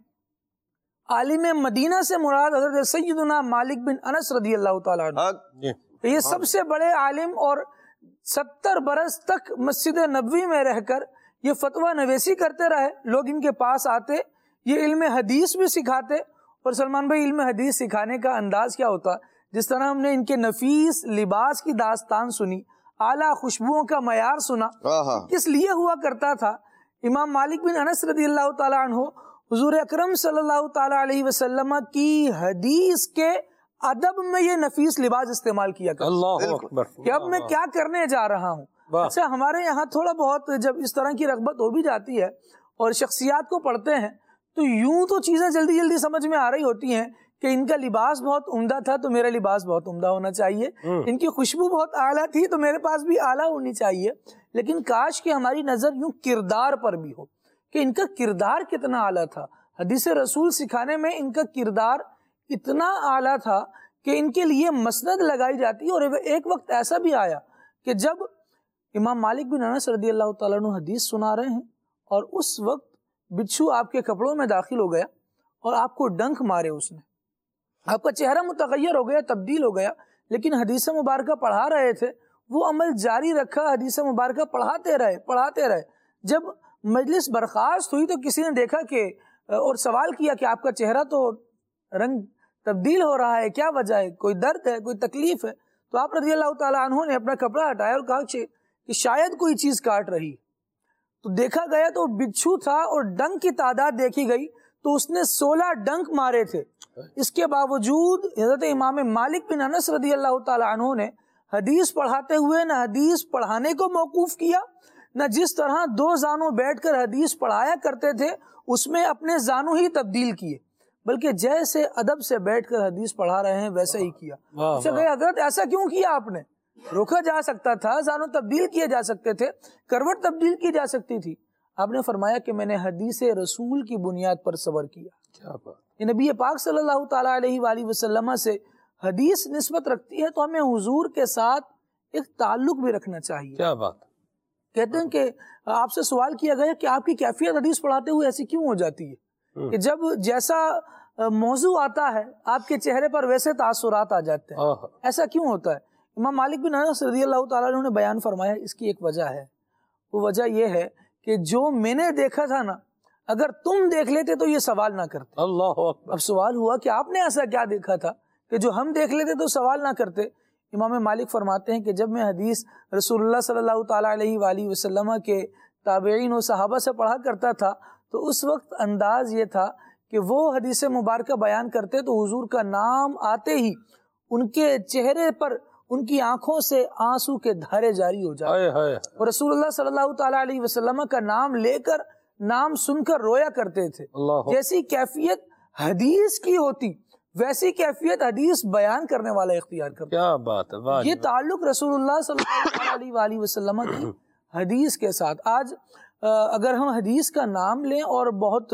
عالم مدینہ سے مراد حضرت سیدنا مالک بن انس رضی اللہ تعالیٰ عنہ. یہ سب سے بڑے عالم اور ستر برس تک مسجد نبوی میں رہ کر یہ فتویٰ نویسی کرتے رہے. لوگ ان کے پاس آتے، یہ علم حدیث بھی سکھاتے. اور سلمان بھائی علم حدیث سکھانے کا انداز کیا ہوتا، جس طرح ہم نے ان کے نفیس لباس کی داستان سنی، اعلیٰ خوشبوؤں کا معیار سنا، کس لیے ہوا کرتا تھا. امام مالک بن انس رضی اللہ تعالیٰ عنہ حضور اکرم صلی اللہ تعالیٰ علیہ وسلم کی حدیث کے ادب میں یہ نفیس لباس استعمال کیا کرتے. اللہ اکبر. کہ اب میں کیا کرنے جا رہا ہوں. اچھا ہمارے یہاں تھوڑا بہت جب اس طرح کی رغبت ہو بھی جاتی ہے اور شخصیات کو پڑھتے ہیں تو یوں تو چیزیں جلدی جلدی سمجھ میں آ رہی ہوتی ہیں کہ ان کا لباس بہت عمدہ تھا تو میرا لباس بہت عمدہ ہونا چاہیے، ان کی خوشبو بہت اعلیٰ تھی تو میرے پاس بھی اعلیٰ ہونی چاہیے. لیکن کاش کہ ہماری نظر یوں کردار پر بھی ہو کہ ان کا کردار کتنا اعلیٰ تھا. حدیث رسول سکھانے میں ان کا کردار اتنا اعلیٰ تھا کہ ان کے لیے مسند لگائی جاتی. اور ایک وقت ایسا بھی آیا کہ جب امام مالک بن انس رضی اللہ تعالیٰ عنہ حدیث سنا رہے ہیں اور اس وقت بچھو آپ کے کپڑوں میں داخل ہو گیا اور آپ کو ڈنک مارے، اس نے آپ کا چہرہ متغیر ہو گیا، تبدیل ہو گیا، لیکن حدیث مبارکہ پڑھا رہے تھے، وہ عمل جاری رکھا، حدیث مبارکہ پڑھاتے رہے پڑھاتے رہے جب مجلس برخاست ہوئی تو کسی نے دیکھا کہ اور سوال کیا کہ آپ کا چہرہ تو رنگ تبدیل ہو رہا ہے، کیا وجہ ہے، کوئی درد ہے، کوئی تکلیف ہے؟ تو آپ رضی اللہ تعالیٰ عنہ نے اپنا کپڑا ہٹایا اور کہا کہ شاید کوئی چیز کاٹ رہی. تو دیکھا گیا تو بچھو تھا اور ڈنک کی تعداد دیکھی گئی تو اس نے سولہ ڈنک مارے تھے. اس کے باوجود حضرت امام مالک بن انس رضی اللہ تعالیٰ عنہ نے حدیث پڑھاتے ہوئے نہ حدیث پڑھانے کو موقوف کیا، نہ جس طرح دو زانوں بیٹھ کر حدیث پڑھایا کرتے تھے اس میں اپنے زانوں ہی تبدیل کیے، بلکہ جیسے ادب سے بیٹھ کر حدیث پڑھا رہے ہیں ویسے ہی کیا. حضرت ایسا کیوں کیا آپ نے؟ روکا جا سکتا تھا، زانوں تبدیل کیے جا سکتے تھے، کروٹ تبدیل کی جا سکتی تھی. آپ نے فرمایا کہ میں نے حدیث رسول کی بنیاد پر صبر کیا. کیا بات. یہ نبی پاک صلی اللہ تعالیٰ علیہ وآلہ وسلم سے حدیث نسبت رکھتی ہے تو ہمیں حضور کے ساتھ ایک تعلق بھی رکھنا چاہیے. کیا بات. کہتے ہیں کہ آپ سے سوال کیا گیا کہ آپ کی کیفیت حدیث پڑھاتے ہوئے ایسی کیوں ہو جاتی ہے کہ جب جیسا موضوع آتا ہے آپ کے چہرے پر ویسے تاثرات آ جاتے ہیں، ایسا کیوں ہوتا ہے؟ امام مالک بن انس رضی اللہ تعالیٰ عنہ نے بیان فرمایا اس کی ایک وجہ ہے. وہ وجہ یہ ہے کہ جو میں نے دیکھا تھا نا، اگر تم دیکھ لیتے تو یہ سوال نہ کرتے. اللہ اکبر. اب سوال ہوا کہ آپ نے ایسا کیا دیکھا تھا کہ جو ہم دیکھ لیتے تو سوال نہ کرتے. امام مالک فرماتے ہیں کہ جب میں حدیث رسول اللہ صلی اللہ تعالیٰ علیہ وآلہ وسلم کے تابعین و صحابہ سے پڑھا کرتا تھا تو اس وقت انداز یہ تھا کہ وہ حدیث مبارکہ بیان کرتے تو حضور کا نام آتے ہی ان کے چہرے پر ان کی آنکھوں سے آنسو کے دھارے جاری ہو جائے اور رسول اللہ صلی اللہ تعالیٰ علیہ وسلم کا نام لے کر نام سن کر رویا کرتے تھے. جیسی کیفیت حدیث کی ہوتی ویسی کیفیت حدیث بیان کرنے والا اختیار کرتا. کیا بات ہے. یہ تعلق رسول اللہ صلی اللہ علیہ وآلہ وسلم کی حدیث کے ساتھ. آج اگر ہم حدیث کا نام لیں اور بہت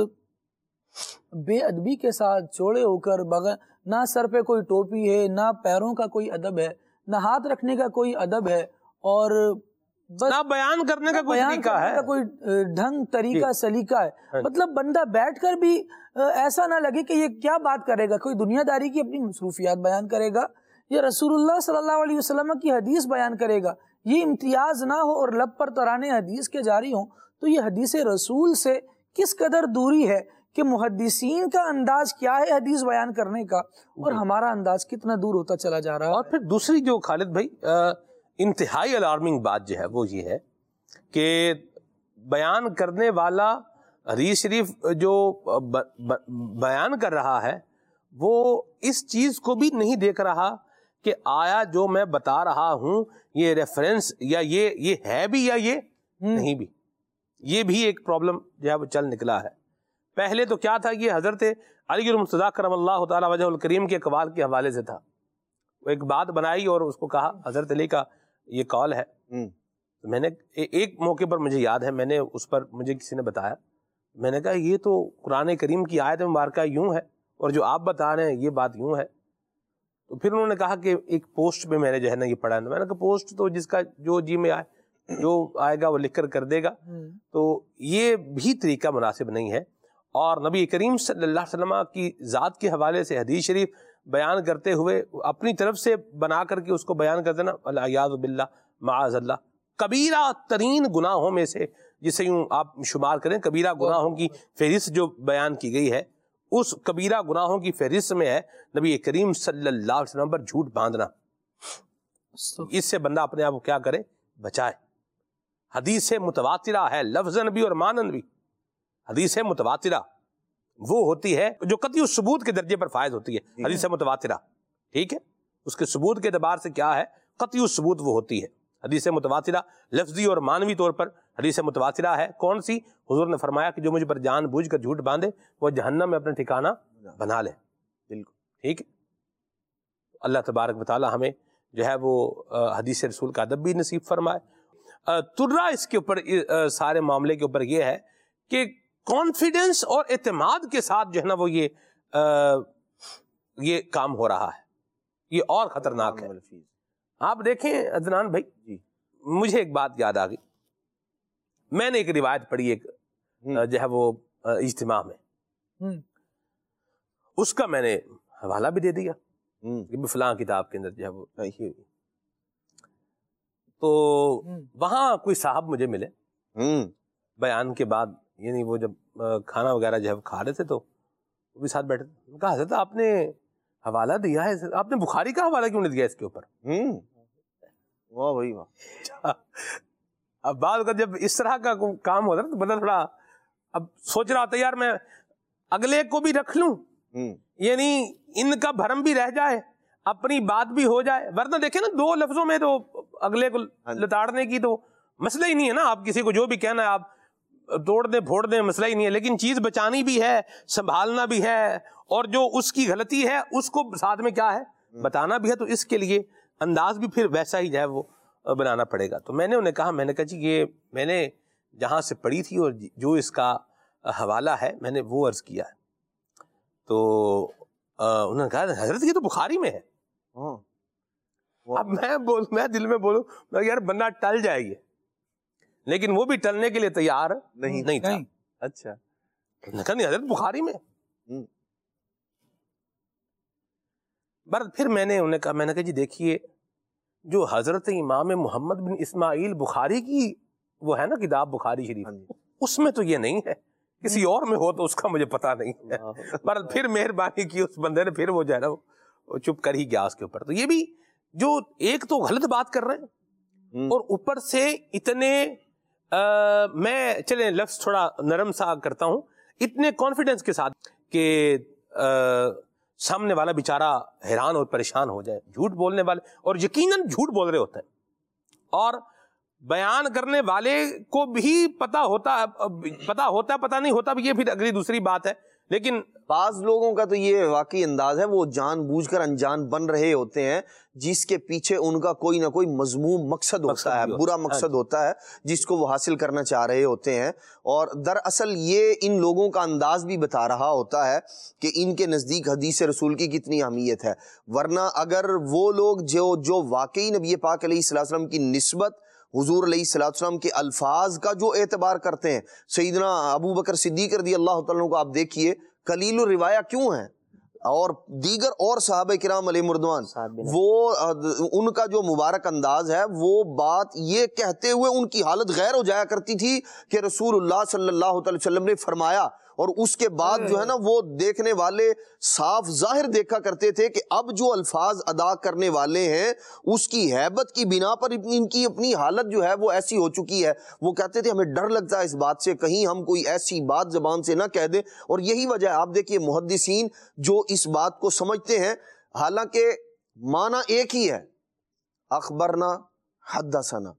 بے ادبی کے ساتھ چوڑے ہو کر بغیر نہ سر پہ کوئی ٹوپی ہے نہ پیروں کا کوئی ادب ہے نہ ہاتھ رکھنے کا کوئی ادب ہے اور نہ بیان کرنے کا کوئی طریقہ ہے, کوئی ڈھنگ طریقہ سلیقہ ہے, مطلب بندہ بیٹھ کر بھی ایسا نہ لگے کہ یہ کیا بات کرے گا, کوئی دنیا داری کی اپنی مصروفیات بیان کرے گا یا رسول اللہ صلی اللہ علیہ وسلم کی حدیث بیان کرے گا, یہ امتیاز نہ ہو اور لب پر ترانے حدیث کے جاری ہوں, تو یہ حدیث رسول سے کس قدر دوری ہے کہ محدثین کا انداز کیا ہے حدیث بیان کرنے کا اور ہمارا انداز کتنا دور ہوتا چلا جا رہا ہے. اور پھر دوسری جو خالد بھائی انتہائی الارمنگ بات جو ہے وہ یہ ہے کہ بیان کرنے والا حدیث شریف جو بیان کر رہا ہے وہ اس چیز کو بھی نہیں دیکھ رہا کہ آیا جو میں بتا رہا ہوں یہ ریفرنس یا یہ یہ ہے بھی یا یہ نہیں بھی. یہ بھی ایک پرابلم جو ہے وہ چل نکلا ہے. پہلے تو کیا تھا, یہ حضرت علی المرتضیٰ کرم اللہ تعالی وجہ الکریم کے اقوال کے حوالے سے تھا. وہ ایک بات بنائی اور اس کو کہا حضرت علی کا یہ قول ہے. تو میں نے ایک موقع پر مجھے یاد ہے, میں نے اس پر مجھے کسی نے بتایا, میں نے کہا یہ تو قرآن کریم کی آیت مبارکہ یوں ہے اور جو آپ بتا رہے ہیں یہ بات یوں ہے. تو پھر انہوں نے کہا کہ ایک پوسٹ پہ میں نے جو ہے نا یہ پڑھا, میں نے کہا پوسٹ تو جس کا جو جی میں آئے جو آئے گا وہ لکھ کر کر دے گا, تو یہ بھی طریقہ مناسب نہیں ہے. اور نبی کریم صلی اللہ علیہ وسلم کی ذات کے حوالے سے حدیث شریف بیان کرتے ہوئے اپنی طرف سے بنا کر کے اس کو بیان کر دینا, والعیاذ باللہ معاذ اللہ, کبیرہ ترین گناہوں میں سے جسے یوں آپ شمار کریں, کبیرہ گناہوں کی فہرست جو بیان کی گئی ہے اس کبیرہ گناہوں کی فہرست میں ہے نبی کریم صلی اللہ علیہ وسلم پر جھوٹ باندھنا. اس سے بندہ اپنے آپ کو کیا کرے, بچائے. حدیث متواترہ ہے لفظاً بھی اور مانن بھی. حدیث متواترہ وہ ہوتی ہے جو قطعی ثبوت کے درجے پر فائز ہوتی ہے. حدیث متواترہ ٹھیک ہے, اس کے ثبوت کے اعتبار سے کیا ہے, قطعی ثبوت وہ ہوتی ہے. حدیث متواترہ لفظی اور مانوی طور پر حدیث متواترہ ہے کون سی, حضور نے فرمایا کہ جو مجھ پر جان بوجھ کر جھوٹ باندھے وہ جہنم میں اپنا ٹھکانہ بنا لے. بالکل ٹھیک ہے. اللہ تبارک و تعالی ہمیں جو ہے وہ حدیث رسول کا ادب بھی نصیب فرمائے. ترا اس کے اوپر سارے معاملے کے اوپر یہ ہے کہ کانفیڈنس اور اعتماد کے ساتھ جو ہے نا وہ یہ آ, یہ کام ہو رہا ہے, یہ اور خطرناک ہے. آپ دیکھیں عدنان بھائی, مجھے ایک بات یاد آ گئی. میں نے ایک روایت پڑھی ایک جو ہے وہ اجتماع میں, اس کا میں نے حوالہ بھی دے دیا کہ فلاں کتاب کے اندر جو ہے وہ, تو وہاں کوئی صاحب مجھے ملے بیان کے بعد, یعنی وہ جب کھانا وغیرہ جو ہے کھا رہے تھے تو وہ بھی ساتھ بیٹھے تھے. کہا حضرت آپ نے حوالہ دیا ہے, آپ نے بخاری کا حوالہ کیوں نہیں دیا اس کے اوپر؟ واہ بھائی واہ. اب بعد کا جب اس طرح کا کام ہوتا ہے تو بندہ تھوڑا اب سوچ رہا ہوتا ہے یار میں اگلے کو بھی رکھ لوں, یعنی ان کا بھرم بھی رہ جائے, اپنی بات بھی ہو جائے. ورنہ دیکھیں نا دو لفظوں میں تو اگلے کو لتاڑنے کی تو مسئلہ ہی نہیں ہے نا. آپ کسی کو جو بھی کہنا ہے آپ توڑ دیں پھوڑ دیں, مسئلہ ہی نہیں ہے. لیکن چیز بچانی بھی ہے, سنبھالنا بھی ہے, اور جو اس کی غلطی ہے اس کو ساتھ میں کیا ہے بتانا بھی ہے. تو اس کے لیے انداز بھی پھر ویسا ہی جو ہے وہ بنانا پڑے گا. تو میں نے انہیں کہا, میں نے کہا جی یہ میں نے جہاں سے پڑھی تھی اور جو اس کا حوالہ ہے میں نے وہ عرض کیا ہے. تو انہوں نے کہا حضرت یہ تو بخاری میں ہے. اب میں بول میں دل میں بولوں میں یار بندہ ٹل جائے گی, لیکن وہ بھی ٹلنے کے لیے تیار نہیں نہیں تھا. اچھا نہیں حضرت بخاری میں. بر پھر میں نے انہیں کہا, میں نے کہا جی دیکھیے جو حضرت امام محمد بن اسماعیل بخاری کی وہ ہے نا کتاب بخاری شریف, اس میں تو یہ نہیں ہے, کسی اور میں ہو تو اس کا مجھے پتا نہیں ہے. پر پھر مہربانی کی اس بندے نے, پھر وہ جو ہے نا وہ چپ کر ہی گیا اس کے اوپر. تو یہ بھی جو ایک تو غلط بات کر رہے ہیں اور اوپر سے اتنے آ, میں چلیں لفظ تھوڑا نرم سا کرتا ہوں, اتنے کانفیڈنس کے ساتھ کہ سامنے والا بیچارہ حیران اور پریشان ہو جائے. جھوٹ بولنے والے اور یقیناً جھوٹ بول رہے ہوتے ہیں, اور بیان کرنے والے کو بھی پتا ہوتا پتا ہوتا پتا نہیں ہوتا بھی, یہ پھر اگلی دوسری بات ہے. لیکن بعض لوگوں کا تو یہ واقعی انداز ہے, وہ جان بوجھ کر انجان بن رہے ہوتے ہیں جس کے پیچھے ان کا کوئی نہ کوئی مضموم مقصد ہوتا ہے, برا مقصد ہوتا ہے جس کو وہ حاصل کرنا چاہ رہے ہوتے ہیں. اور دراصل یہ ان لوگوں کا انداز بھی بتا رہا ہوتا ہے کہ ان کے نزدیک حدیث رسول کی کتنی اہمیت ہے. ورنہ اگر وہ لوگ جو جو واقعی نبی پاک علیہ الصلوۃ والسلام کی نسبت, حضور علیہ الصلوۃ والسلام کے الفاظ کا جو اعتبار کرتے ہیں, سیدنا ابو بکر صدیق رضی اللہ تعالیٰ کو آپ دیکھیے قلیل الروایہ کیوں ہیں, اور دیگر اور صحابہ کرام علیہ مردوان, وہ ان کا جو مبارک انداز ہے وہ بات یہ کہتے ہوئے ان کی حالت غیر ہو جایا کرتی تھی کہ رسول اللہ صلی اللہ علیہ وسلم نے فرمایا, اور اس کے بعد جو ہے نا وہ دیکھنے والے صاف ظاہر دیکھا کرتے تھے کہ اب جو الفاظ ادا کرنے والے ہیں اس کی ہیبت کی بنا پر ان کی اپنی حالت جو ہے وہ ایسی ہو چکی ہے. وہ کہتے تھے ہمیں ڈر لگتا ہے اس بات سے کہیں ہم کوئی ایسی بات زبان سے نہ کہہ دیں. اور یہی وجہ ہے, آپ دیکھیے محدثین جو اس بات کو سمجھتے ہیں, حالانکہ معنی ایک ہی ہے, اخبرنا حدثنا,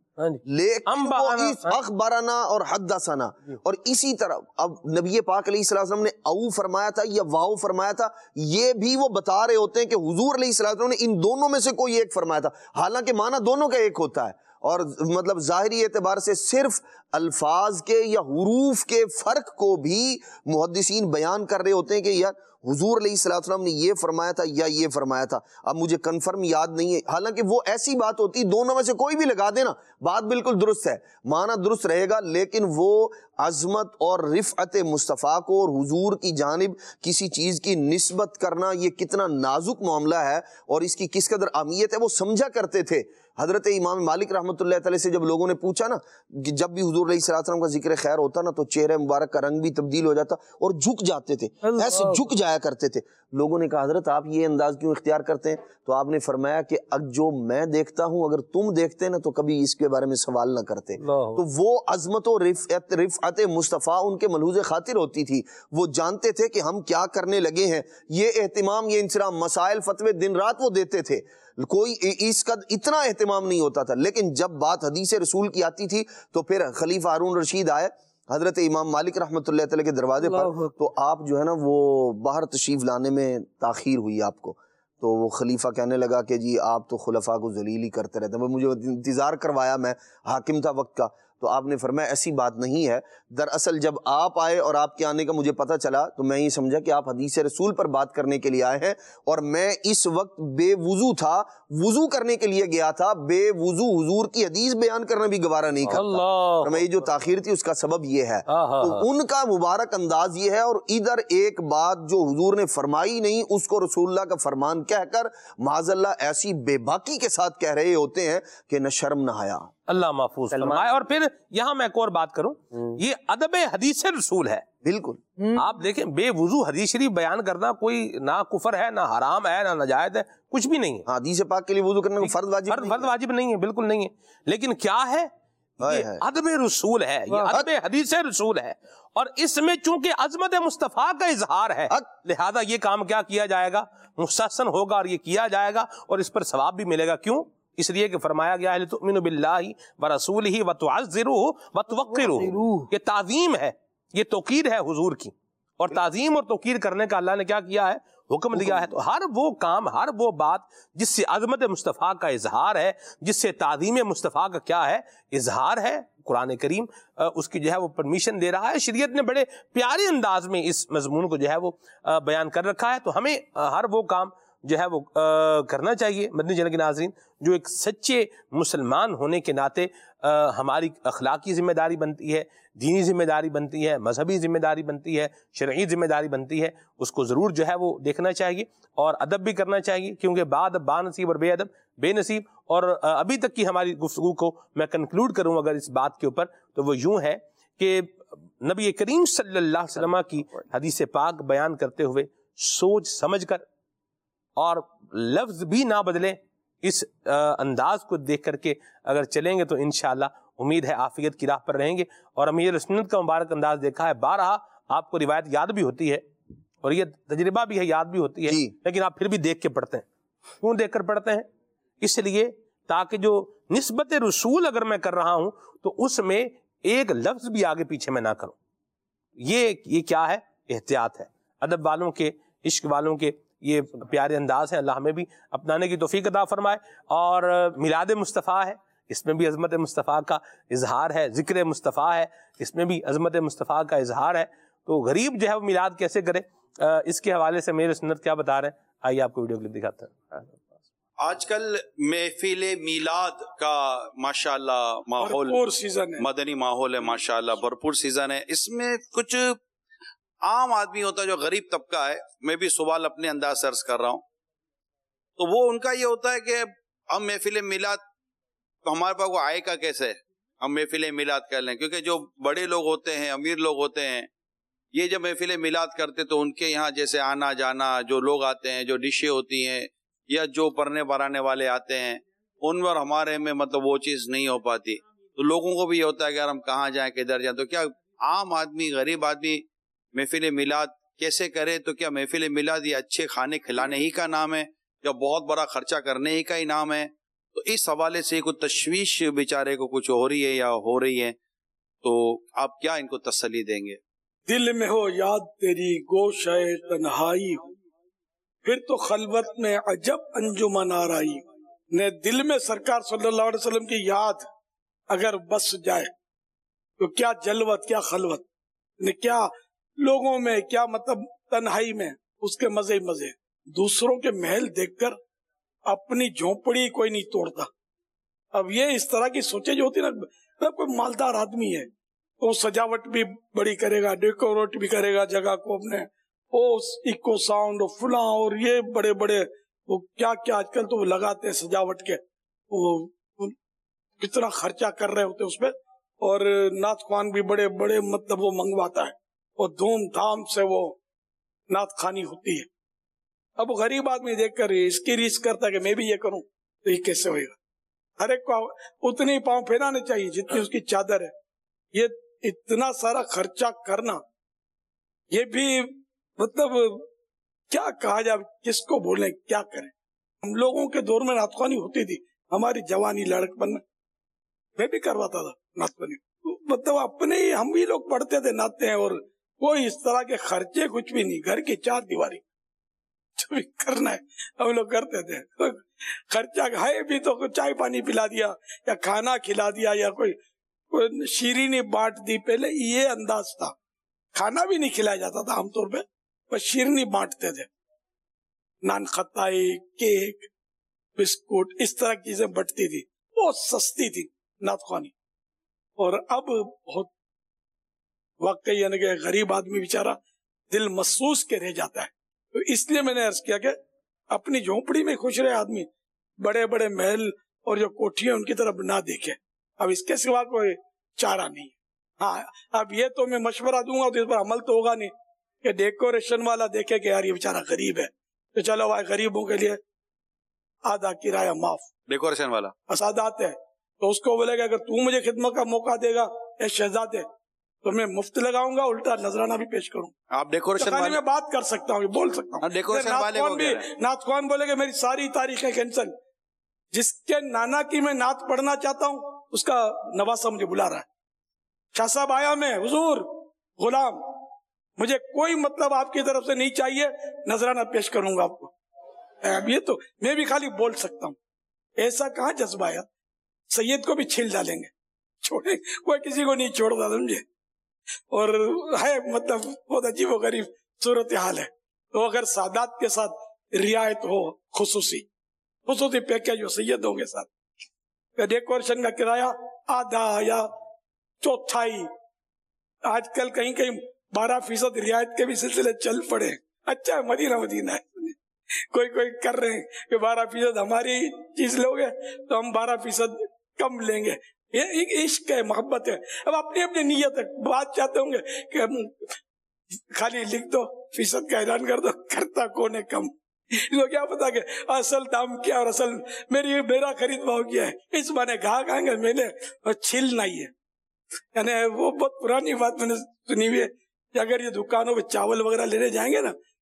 لیکن اخبرنا اور حدثنا, اور اسی طرح اب نبی پاک علیہ السلام نے او فرمایا تھا یا واو فرمایا تھا, یہ بھی وہ بتا رہے ہوتے ہیں کہ حضور علیہ السلام نے ان دونوں میں سے کوئی ایک فرمایا تھا, حالانکہ معنی دونوں کا ایک ہوتا ہے. اور مطلب ظاہری اعتبار سے صرف الفاظ کے یا حروف کے فرق کو بھی محدثین بیان کر رہے ہوتے ہیں کہ یار حضور علیہ الصلوۃ والسلام نے یہ فرمایا تھا یا یہ فرمایا تھا. اب مجھے کنفرم یاد نہیں ہے, حالانکہ وہ ایسی بات ہوتی دونوں میں سے کوئی بھی لگا دینا بات بالکل درست ہے, معنی درست رہے گا, لیکن وہ عظمت اور رفعت مصطفیٰ کو اور حضور کی جانب کسی چیز کی نسبت کرنا یہ کتنا نازک معاملہ ہے اور اس کی کس قدر اہمیت ہے وہ سمجھا کرتے تھے. حضرت امام مالک رحمۃ اللہ تعالی سے جب لوگوں نے پوچھا نا کہ جب بھی حضور علیہ السلام کا ذکر خیر ہوتا نا تو چہرے مبارک کا رنگ بھی تبدیل ہو جاتا اور جھک جاتے تھے, ایسے جھک جایا کرتے تھے. لوگوں نے کہا حضرت آپ یہ انداز کیوں اختیار کرتے ہیں؟ تو آپ نے فرمایا کہ اب جو میں دیکھتا ہوں اگر تم دیکھتے نا تو کبھی اس کے بارے میں سوال نہ کرتے. تو وہ عظمت و رفعت رفعت مصطفیٰ ان کے ملحوظ خاطر ہوتی تھی, وہ جانتے تھے کہ ہم کیا کرنے لگے ہیں. یہ اہتمام, یہ انصراف, مسائل فتوے دن رات وہ دیتے تھے, کوئی اس کا اتنا اہتمام نہیں ہوتا تھا. لیکن جب بات حدیث رسول کی آتی تھی تو پھر خلیفہ ہارون رشید آئے حضرت امام مالک رحمۃ اللہ تعالی کے دروازے پر, تو آپ جو ہے نا وہ باہر تشریف لانے میں تاخیر ہوئی آپ کو. تو وہ خلیفہ کہنے لگا کہ جی آپ تو خلفاء کو ذلیل ہی کرتے رہتے ہیں, مجھے انتظار کروایا, میں حاکم تھا وقت کا. تو آپ نے فرمایا ایسی بات نہیں ہے, دراصل جب آپ آئے اور آپ کے آنے کا مجھے پتہ چلا تو میں یہ سمجھا کہ آپ حدیث رسول پر بات کرنے کے لیے آئے ہیں, اور میں اس وقت بے وضو تھا, وضو کرنے کے لیے گیا تھا, بے وضو حضور کی حدیث بیان کرنا بھی گوارا نہیں کرتا. میں یہ جو تاخیر تھی اس کا سبب یہ ہے. تو ان کا مبارک انداز یہ ہے, اور ادھر ایک بات جو حضور نے فرمائی نہیں اس کو رسول اللہ کا فرمان کہہ کر معاذ اللہ ایسی بے باکی کے ساتھ کہہ رہے ہوتے ہیں کہ نہ شرم نہ حیا. اللہ محفوظ فرمائے. اور پھر یہاں میں ایک اور بات کروں, یہ ادب حدیث رسول ہے. بالکل آپ دیکھیں بے وضو حدیث شریف بیان کرنا کوئی نہ کفر ہے, نہ حرام ہے, نہ ناجائز ہے, کچھ بھی نہیں ہے. حدیث پاک کے لیے وضو کرنا فرض واجب فرض فرض واجب نہیں ہے, بالکل نہیں ہے. لیکن کیا ہے, یہ ادب رسول ہے, یہ ادب حدیث رسول ہے. اور اس میں چونکہ عظمت مصطفیٰ کا اظہار ہے, لہذا یہ کام کیا کیا جائے گا, مستحسن ہوگا اور یہ کیا جائے گا اور اس پر ثواب بھی ملے گا. کیوں؟ اس لیے کہ فرمایا گیا ہے لِتُؤْمِنُوا بِاللَّهِ وَرَسُولِهِ وَتُعَزِّرُوهُ وَتُوَقِّرُوهُ. یہ تعظیم ہے, یہ توقیر ہے حضور کی, اور تعظیم اور توقیر کرنے کا اللہ نے کیا کیا ہے, حکم دیا ہے. تو ہر وہ کام, ہر وہ بات جس سے عظمت مصطفیٰ کا اظہار ہے, جس سے تعظیم مصطفیٰ کا کیا ہے, اظہار ہے, قرآن کریم اس کی جو ہے وہ پرمیشن دے رہا ہے. شریعت نے بڑے پیارے انداز میں اس مضمون کو جو ہے وہ بیان کر رکھا ہے. تو ہمیں ہر وہ کام جو ہے وہ کرنا چاہیے مدنی چینل کے ناظرین, جو ایک سچے مسلمان ہونے کے ناطے ہماری اخلاقی ذمہ داری بنتی ہے, دینی ذمہ داری بنتی ہے, مذہبی ذمہ داری بنتی ہے, شرعی ذمہ داری بنتی ہے. اس کو ضرور جو ہے وہ دیکھنا چاہیے اور ادب بھی کرنا چاہیے, کیونکہ بعد با نصیب اور بے ادب بے نصیب. اور ابھی تک کی ہماری گفتگو کو میں کنکلوڈ کروں اگر اس بات کے اوپر, تو وہ یوں ہے کہ نبی کریم صلی اللہ علیہ وسلم کی حدیث پاک بیان کرتے ہوئے سوچ سمجھ کر اور لفظ بھی نہ بدلیں, اس انداز کو دیکھ کر کے اگر چلیں گے تو انشاءاللہ امید ہے عافیت کی راہ پر رہیں گے. اور امیر سنت کا مبارک انداز دیکھا ہے, بارہا آپ کو روایت یاد بھی ہوتی ہے اور یہ تجربہ بھی ہے، یاد بھی ہوتی ہے، لیکن آپ پھر بھی دیکھ کے پڑھتے ہیں۔ کیوں دیکھ کر پڑھتے ہیں؟ اس لیے تاکہ جو نسبت رسول اگر میں کر رہا ہوں تو اس میں ایک لفظ بھی آگے پیچھے میں نہ کروں۔ یہ یہ کیا ہے؟ احتیاط ہے۔ ادب والوں کے، عشق والوں کے یہ پیارے انداز ہیں، اللہ ہمیں بھی اپنانے کی توفیق عطا فرمائے۔ اور میلاد مصطفیٰ ہے، اس میں بھی عظمت مصطفیٰ کا اظہار ہے، ذکر مصطفیٰ ہے، اس میں بھی عظمت مصطفیٰ کا اظہار ہے۔ تو غریب جو ہے وہ میلاد کیسے کرے، اس کے حوالے سے میرے سنت کیا بتا رہے ہیں، آئیے آپ کو ویڈیو کلپ دکھاتے ہیں۔ آج کل محفل میلاد کا ماشاءاللہ ماحول، مدنی ماحول ہے، ماشاءاللہ بھرپور سیزن ہے۔ اس میں کچھ عام آدمی ہوتا ہے جو غریب طبقہ ہے، میں بھی سوال اپنے انداز سے عرض کر رہا ہوں، تو وہ ان کا یہ ہوتا ہے کہ ہم محفل میلاد، ہمارے پاس وہ آئے گا کیسے، ہم محفل میلاد کر لیں، کیونکہ جو بڑے لوگ ہوتے ہیں، امیر لوگ ہوتے ہیں، یہ جب محفل میلاد کرتے تو ان کے یہاں جیسے آنا جانا، جو لوگ آتے ہیں، جو ڈشیں ہوتی ہیں یا جو پڑھنے پڑھانے والے آتے ہیں، ان پر ہمارے میں مطلب وہ چیز نہیں ہو پاتی، تو لوگوں کو بھی یہ ہوتا ہے کہ یار ہم کہاں جائیں، کدھر جائیں۔ تو کیا عام آدمی، غریب آدمی محفل میلاد کیسے کرے؟ تو کیا محفل میلاد یہ اچھے کھانے کھلانے ہی کا نام ہے یا بہت بڑا خرچہ کرنے ہی کا ہی نام ہے؟ تو اس حوالے سے کوئی تشویش بیچارے کو کچھ ہو رہی ہے یا ہو رہی ہے، تو آپ کیا ان کو تسلی دیں گے؟ دل میں ہو یاد تیری گوشہ تنہائی ہو، پھر تو خلوت میں عجب انجمن آرائی نے، دل میں سرکار صلی اللہ علیہ وسلم کی یاد اگر بس جائے تو کیا جلوت، کیا خلوت نے، کیا لوگوں میں، کیا مطلب تنہائی میں اس کے مزے ہی مزے۔ دوسروں کے محل دیکھ کر اپنی جھونپڑی کوئی نہیں توڑتا۔ اب یہ اس طرح کی سوچیں جو ہوتی نا، کوئی مالدار آدمی ہے تو سجاوٹ بھی بڑی کرے گا، ڈیکوریٹ بھی کرے گا جگہ کو اپنے، ایکو ساؤنڈ اور فلاں اور یہ بڑے بڑے وہ کیا کیا آج کل تو وہ لگاتے ہیں سجاوٹ کے، وہ کتنا خرچہ کر رہے ہوتے اس پہ، اور نعت خوان بھی بڑے بڑے مطلب وہ منگواتا ہے، اور دھوم دھام سے وہ نعت خوانی ہوتی ہے۔ اب غریب آدمی دیکھ کر اس کی ریس کرتا ہے کہ میں بھی یہ کروں، تو یہ کیسے ہوئے گا؟ ہر ایک کو اتنے ہی پاؤں پھیلانے چاہیے جتنی اس کی چادر ہے۔ یہ اتنا سارا خرچہ کرنا، یہ بھی مطلب کیا کہا جائے، کس کو بولیں، کیا کریں۔ ہم لوگوں کے دور میں نعت خوانی ہوتی تھی، ہماری جوانی لڑکپن میں میں بھی کرواتا تھا نعت خوانی، مطلب اپنے ہی ہم بھی لوگ پڑھتے تھے، ناتے ہیں، اور کوئی اس طرح کے خرچے کچھ بھی نہیں، گھر کی چار دیواری جو بھی کرنا ہے ہم لوگ کرتے تھے۔ خرچہ ہے بھی تو چائے پانی پلا دیا یا کھانا کھلا دیا یا کوئی شیرینی بانٹ دی، پہلے یہ انداز تھا، کھانا بھی نہیں کھلایا جاتا تھا عام طور پہ، بس شیرینی بانٹتے تھے، نان خطائی، کیک، بسکٹ، اس طرح کی چیزیں بٹتی تھی، بہت سستی تھی نعت خوانی۔ اور اب بہت واقعی یعنی کہ غریب آدمی بیچارہ دل محسوس کے رہ جاتا ہے۔ تو اس لیے میں نے عرض کیا کہ اپنی جھونپڑی میں خوش رہے آدمی، بڑے بڑے محل اور جو کوٹھیاں ان کی طرف نہ دیکھے۔ اب اس کے سوا کوئی چارہ نہیں۔ ہاں اب یہ تو میں مشورہ دوں گا تو اس پر عمل تو ہوگا نہیں کہ ڈیکوریشن والا دیکھے کہ یار یہ بیچارہ غریب ہے تو چلو بھائی غریبوں کے لیے آدھا کرایہ معاف، ڈیکوریشن والا اسادات ہے تو اس کو بولے گا اگر تو مجھے خدمت کا موقع دے گا اے شہزادے تو میں مفت لگاؤں گا، الٹا نذرانہ بھی پیش کروں۔ آپ ڈیکوریشن والے میں بات کر سکتا ہوں، بول سکتا ہوں، ڈیکوریشن والے کو بھی نعت خوان بولے گا میری ساری تاریخیں کینسل، جس کے نانا کی میں نعت پڑھنا چاہتا ہوں اس کا نواسا مجھے بلا رہا ہے، شاہ صاحب آیا میں، حضور غلام مجھے کوئی مطلب آپ کی طرف سے نہیں چاہیے، نذرانہ پیش کروں گا آپ کو۔ اب یہ تو میں بھی خالی بول سکتا ہوں، ایسا کہاں جذبہ آیا؟ سید کو بھی چھیل ڈالیں گے، چھوڑیں کوئی کسی کو نہیں چھوڑتا، سمجھے؟ اور ہے مطلب بہت عجیب و غریب صورتحال ہے۔ تو اگر سادات کے ساتھ رعایت ہو، خصوصی خصوصی پیکج ہو سیدوں کے ساتھ، ڈیکوریشن کا کرایہ آدھا یا چوتھائی، آج کل کہیں کہیں بارہ فیصد رعایت کے بھی سلسلے چل پڑے، اچھا ہے مدینہ مدینہ ہے، کوئی کوئی کر رہے ہیں کہ بارہ فیصد ہماری چیز لوگے تو ہم بارہ فیصد کم لیں گے، یہ عشق ہے، محبت ہے۔ اب اپنی اپنی نیت ہے، بات چاہتے ہوں گے کہ ہم خالی لکھ دو فیصد کا اعلان کر دو، کرتا کون ہے کم، تو کیا پتا کہ اصل دام کیا اور اصل میری میرا خرید بھاؤ کیا ہے، اس بانے گاہ کھائیں گے میں نے اور چھلنا ہی ہے۔ یعنی وہ بہت پرانی بات میں نے سنی ہوئی ہے کہ اگر یہ دکانوں پہ چاول وغیرہ لینے جائیں گے نا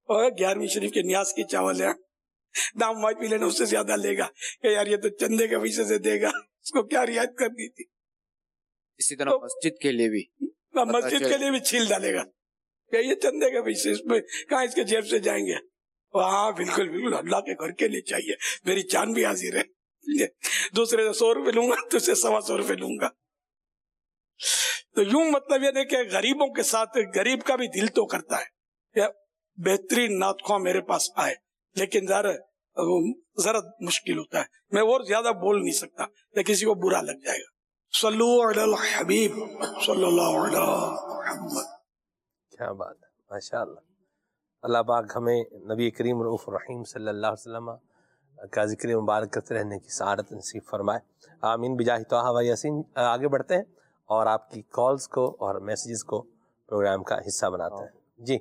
اور گیارہویں شریف کے نیاز کی چاول ہے، دام مائی پی لینا، اس سے زیادہ لے گا کہ یار یہ تو چندے کے پیسے سے دے گا، اس کو کیا رعایت کرنی تھی. اسی طرح مسجد کے لیے بھی مسجد کے لیے بھی چھیل ڈالے گا کہ یہ چندے کے پیسے، اس میں کہاں اس کے جیب سے جائیں گے. ہاں بالکل بالکل، اللہ کے گھر کے لیے چاہیے، میری جان بھی حاضر ہے، دوسرے سے سو روپے لوں گا تو سے سوا سو روپے لوں گا. تو یوں مطلب یہ کہ غریبوں کے ساتھ غریب کا بھی دل تو کرتا ہے کہ بہترین نعت خواہ میرے پاس آئے، لیکن ذرا ذرا مشکل ہوتا ہے، میں اور زیادہ بول نہیں سکتا کہ کسی کو برا لگ جائے گا. صلو علی الحبیب صلی اللہ علیہ محمد. کیا بات ہے، ماشاء اللہ. اللہ پاک ہمیں نبی کریم رؤوف الرحیم صلی اللہ علیہ وسلم کا ذکر مبارک کرتے رہنے کی سعادت نصیب فرمائے. آمین بجاہ طہ و یاسین. آگے بڑھتے ہیں اور آپ کی کالز کو اور میسیجز کو پروگرام کا حصہ بناتے ہیں. جی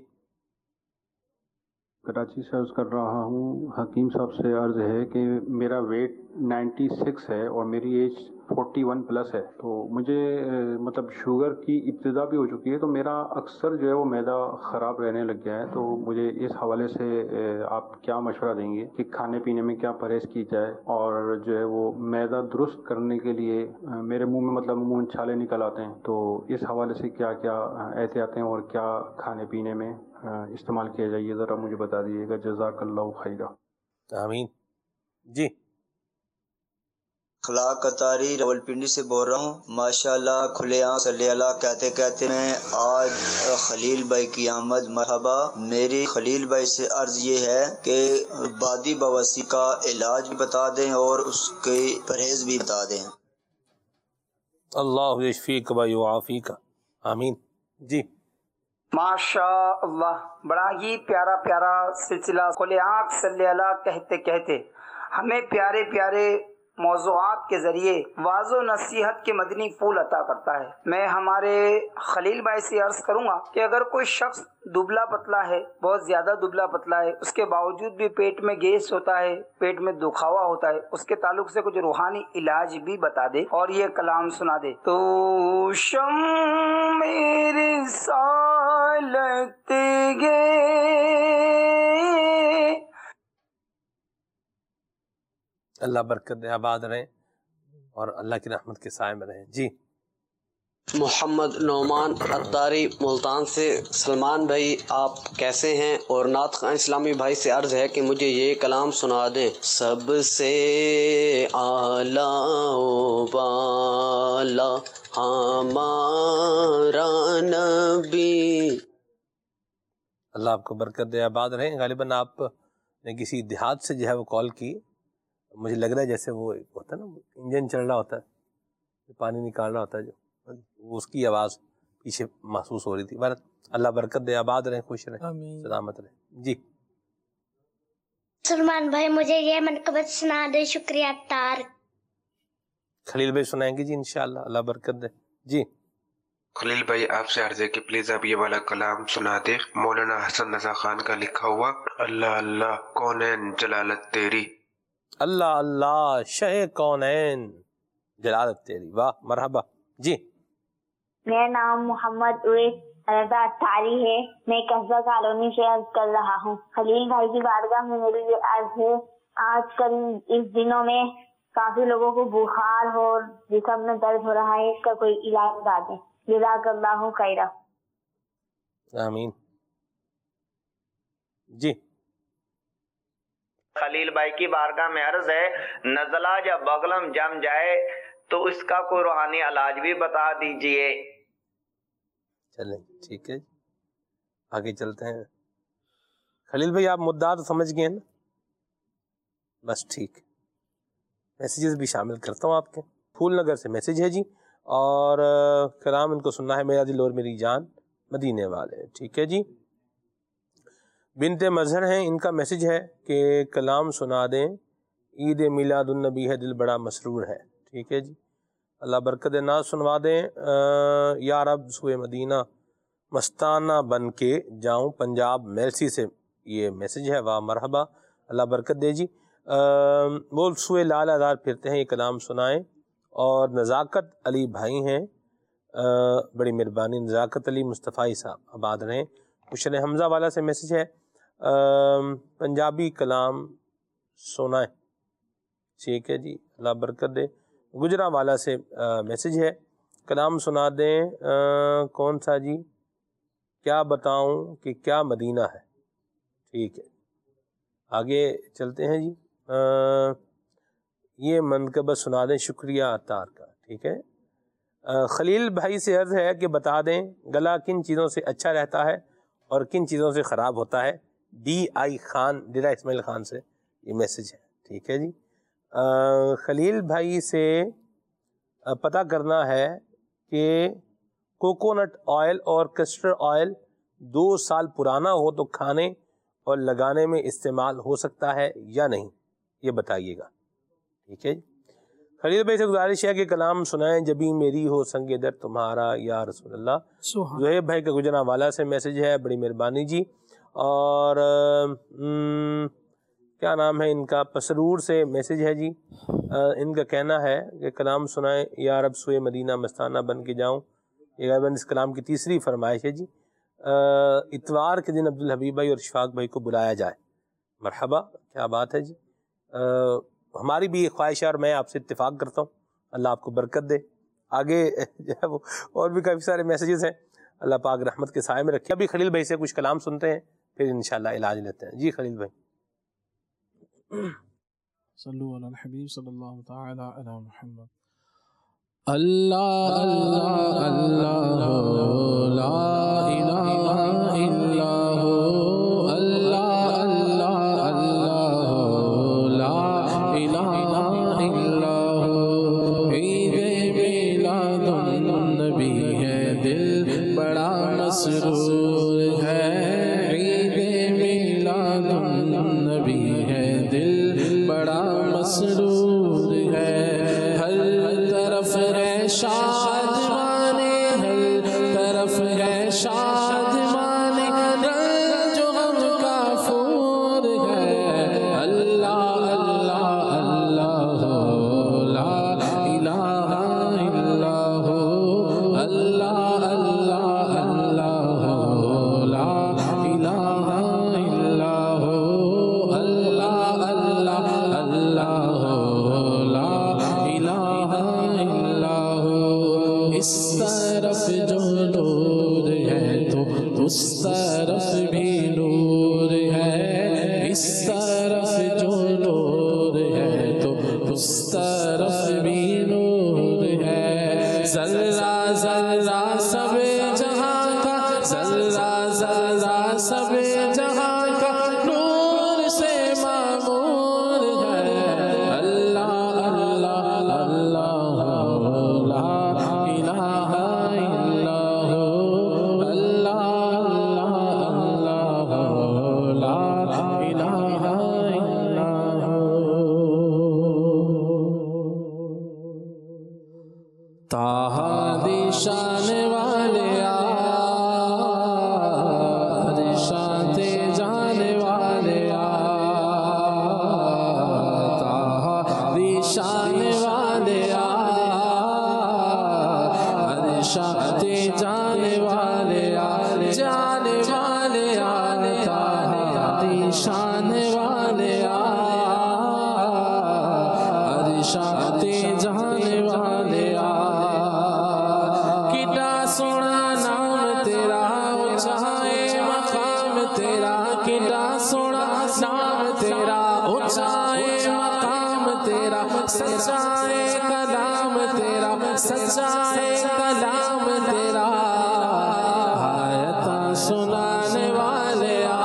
کراچی سے عرض کر رہا ہوں. حکیم صاحب سے عرض ہے کہ میرا ویٹ نائنٹی سکس ہے اور میری ایج فورٹی ون پلس ہے، تو مجھے مطلب شوگر کی ابتدا بھی ہو چکی ہے، تو میرا اکثر جو ہے وہ معدہ خراب رہنے لگ گیا ہے. تو مجھے اس حوالے سے آپ کیا مشورہ دیں گے کہ کھانے پینے میں کیا پرہیز کی جائے، اور جو ہے وہ معدہ درست کرنے کے لیے میرے منہ میں مطلب منہ چھالے نکل آتے ہیں، تو اس حوالے سے کیا کیا احتیاطیں اور کیا کھانے پینے میں استعمال کیا جائے، ذرا مجھے بتا دیجیے گا. جزاک اللہ خیرہ. آمین. جی اخلاق قطاری راولپنڈی سے بول رہا ہوں. ماشاءاللہ کھلے عام صلی اللہ کہتے کہتے میں آج خلیل بھائی کی آمد. مرحبا. میری خلیل بھائی سے عرض یہ ہے کہ بادی بواسی کا علاج بھی بتا دیں اور اس کے پرہیز بھی بتا دیں. اللہ یشفیک و یعافیک. آمین. جی ماشاء اللہ، بڑا ہی پیارا پیارا سلسلہ کھلے آنکھ صلی اللہ کہتے کہتے ہمیں پیارے پیارے موضوعات کے ذریعے واضح و نصیحت کے مدنی پھول عطا کرتا ہے. میں ہمارے خلیل بھائی سے عرض کروں گا کہ اگر کوئی شخص دبلا پتلا ہے، بہت زیادہ دبلا پتلا ہے، اس کے باوجود بھی پیٹ میں گیس ہوتا ہے، پیٹ میں دکھاوا ہوتا ہے، اس کے تعلق سے کچھ روحانی علاج بھی بتا دے اور یہ کلام سنا دے. تو شم میرے سالت گے اللہ برکت دے، آباد رہیں اور اللہ کی رحمت کے سائے میں رہیں. جی محمد نعمان عطاری ملتان سے. سلمان بھائی آپ کیسے ہیں؟ اور نعت خواں اسلامی بھائی سے عرض ہے کہ مجھے یہ کلام سنا دیں. سب سے اعلیٰ و بالا ہمارا نبی. اللہ آپ کو برکت دے، آباد رہیں. غالباً آپ نے کسی دیہات سے جو ہے وہ کال کی، مجھے لگ رہا ہے جیسے وہ ہوتا ہے نا انجن چل رہا ہوتا ہے، پانی نکال رہا ہوتا ہے، جو اس کی آواز پیچھے محسوس ہو رہی تھی. بہرحال اللہ برکت دے، آباد رہیں، خوش رہیں، سلامت رہیں. جی سلمان بھائی مجھے یہ منقبت سنا دے. شکریہ تار. خلیل بھائی سنائیں گے جی انشاءاللہ. اللہ برکت دے. جی خلیل بھائی آپ سے عرض ہے کہ پلیز آپ یہ والا کلام سنا دے. مولانا حسن رضا خان کا لکھا ہوا. اللہ اللہ کونین جلالت تیری. اللہ اللہ شہ کونین جلالت تیری. واہ مرحبا. جی میرا نام محمد اویس رضا اطاری ہے. میں قصبہ کالونی سے عرض کر رہا ہوں. خلیل بھائی کی بارگاہ میں میری یہ عرض ہے، آج کل اس دنوں میں کافی لوگوں کو بخار اور جسم میں درد ہو رہا ہے، اس کا کوئی علاج بتا دیں. جزاک اللہ خیرہ. آمین. جی خلیل بھائی کی بارگاہ میں عرض ہے، نزلہ جب بغلم جم جائے تو اس کا کوئی روحانی علاج بھی بتا دیجئے. چلیں ٹھیک ہے، آگے چلتے ہیں. خلیل بھائی آپ مدعا تو سمجھ گئے نا؟ بس ٹھیک. میسیجز بھی شامل کرتا ہوں آپ کے. پھول نگر سے میسیج ہے جی، اور کلام ان کو سننا ہے. میرا دل اور میری جان مدینے والے. ٹھیک ہے جی. بنت مظہر ہیں، ان کا میسیج ہے کہ کلام سنا دیں، عید میلاد النبی ہے، دل بڑا مسرور ہے. ٹھیک ہے جی. اللہ برکت ناز سنوا دیں. یا رب سوئے مدینہ مستانہ بن کے جاؤں. پنجاب میلسی سے یہ میسیج ہے. واہ مرحبا، اللہ برکت دے جی. وہ سوئے لال آدار پھرتے ہیں، یہ کلام سنائیں. اور نزاکت علی بھائی ہیں، بڑی مہربانی. نزاکت علی مصطفی صاحب آباد رہیں، خوش رہیں. حمزہ والا سے میسیج ہے، پنجابی کلام سنائیں. ٹھیک ہے جی, اللہ برکت دے. گجرا والا سے میسج ہے, کلام سنا دیں. آ, کون سا جی؟ کیا بتاؤں کہ کیا مدینہ ہے. ٹھیک ہے, آگے چلتے ہیں جی. آ, یہ منقبہ سنا دیں. شکریہ عطار کا. ٹھیک ہے. آ, خلیل بھائی سے عرض ہے کہ بتا دیں گلا کن چیزوں سے اچھا رہتا ہے اور کن چیزوں سے خراب ہوتا ہے. ڈی آئی خان, ڈیرا اسماعیل خان سے یہ میسج ہے. ٹھیک ہے جی. آ, خلیل بھائی سے پتہ کرنا ہے کہ کوکونٹ آئل اور کسٹر آئل دو سال پرانا ہو تو کھانے اور لگانے میں استعمال ہو سکتا ہے یا نہیں, یہ بتائیے گا. ٹھیک ہے جی. خلیل بھائی سے گزارش ہے کہ کلام سنائیں جبھی میری ہو سنگ در تمہارا یا رسول اللہ. زہیب بھائی کا گجرا والا سے میسج ہے, بڑی مہربانی جی. اور ام, کیا نام ہے ان کا, پسرور سے میسج ہے جی. ان کا کہنا ہے کہ کلام سنائیں یا رب سوئے مدینہ مستانہ بن کے جاؤں. یہ غالباً اس کلام کی تیسری فرمائش ہے جی. اتوار کے دن عبدالحبیب بھائی اور اشفاق بھائی کو بلایا جائے. مرحبا, کیا بات ہے جی. ہماری بھی یہ خواہش ہے اور میں آپ سے اتفاق کرتا ہوں. اللہ آپ کو برکت دے. آگے جو ہے وہ اور بھی کافی سارے میسیجز ہیں, اللہ پاک رحمت کے سائے میں رکھے. ابھی خلیل بھائی سے کچھ کلام سنتے ہیں, پھر انشاءاللہ علاج لیتے ہیں. جی خلیل بھائی. صلو علی الحبیب صلی اللہ تعالی علی محمد. اللہ اللہ اللہ لا الہ الا ہو, اللہ اللہ اللہ لا الہ الا ہو. عید میلاد النبی ہے دل بڑا مسرور ہے. عید میلاد النبی ہے دل بڑا مسرور ہے. ہر طرف ہے شادمانے, ہر طرف ہے شادمانے, رنج و غم کا پھول ہے. اللہ اللہ اللہ لا الہ الا ہو, اللہ اللہ اللہ لا الہ الا ہو, اللہ اللہ اللہ لا الہ الا ہو. اس طرف جو نور ہے تو اس طرف بھی نور ہے. اس طرف جو نور ہے تو اس طرف بھی نور ہے. ذرہ ذرہ سب جہاں کا, ذرہ ذرہ سب جہاں کا نور سے معمور ہے. اللہ اللہ اللہ لا الہ الا ہو, اللہ اللہ اللہ لا الہ الا ہو. تاہا دی شان والے آ, شانتے جانے والے آ, تاہا دی شان والے آ, شانتے جانے والے آ, جانے والے آ, تاہا دی شان والے آ, شانتے جانے والے آ. کتنا سونا نام تیرا, اونچائے مقام تیرا. کتنا سونا نام تیرا, اونچائے مقام تیرا. سچائے کلام تیرا, سچائے کلام تیرا. آیتاں سنانے والے آ,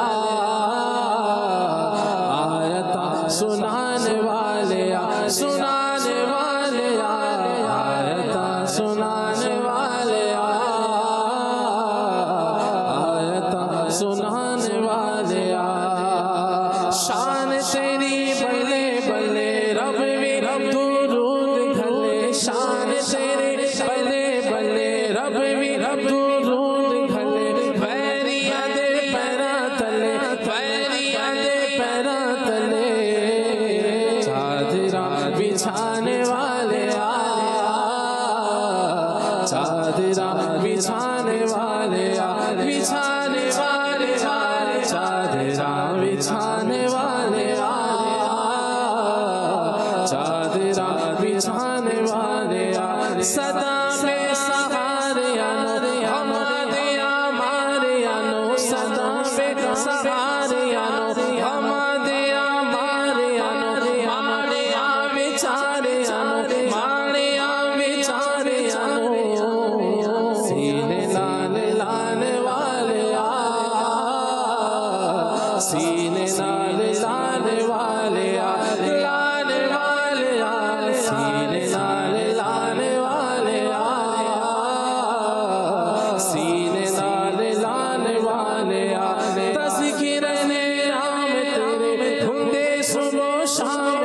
آیتاں سنانے والے آ, سنانے والے آ, آیتاں سنانے والے آ, آیتاں سنانے والے آ. شان تیری بلے بلے رب بھی درود گھلے. شان تیری بلے بلے رب بھی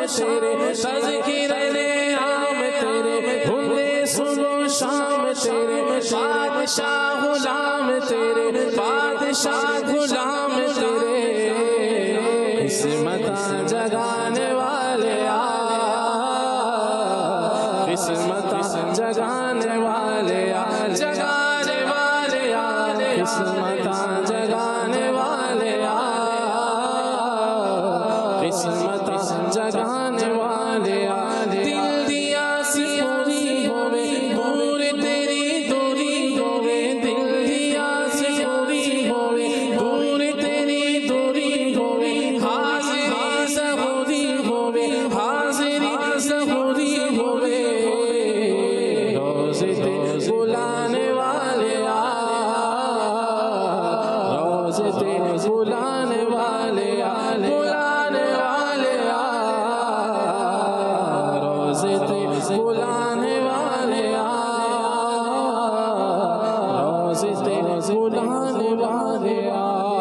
تیرے تذکرے عام تیرے ہندے صبح و شام تیرے بادشاہ غلام تیرے بادشاہ غلام تیرے قسمت جگانے والے آ قسمت جگانے والے آ جگانے والے آ قسمت جگانے والے آ قسمت جگانے والے آ دل دیا سی پوری ہوے دور تیری دوری ہوے دل دیا سی پوری ہوے دور تیری دوری ہوے حاضری ظہوری ہوے حاضری ظہوری ہوے روزے تے بلانے والے آ روزے تے بلانے والے آ بلانے والے آ روزے تے بلانے والے آ روزے تے بلانے والے آ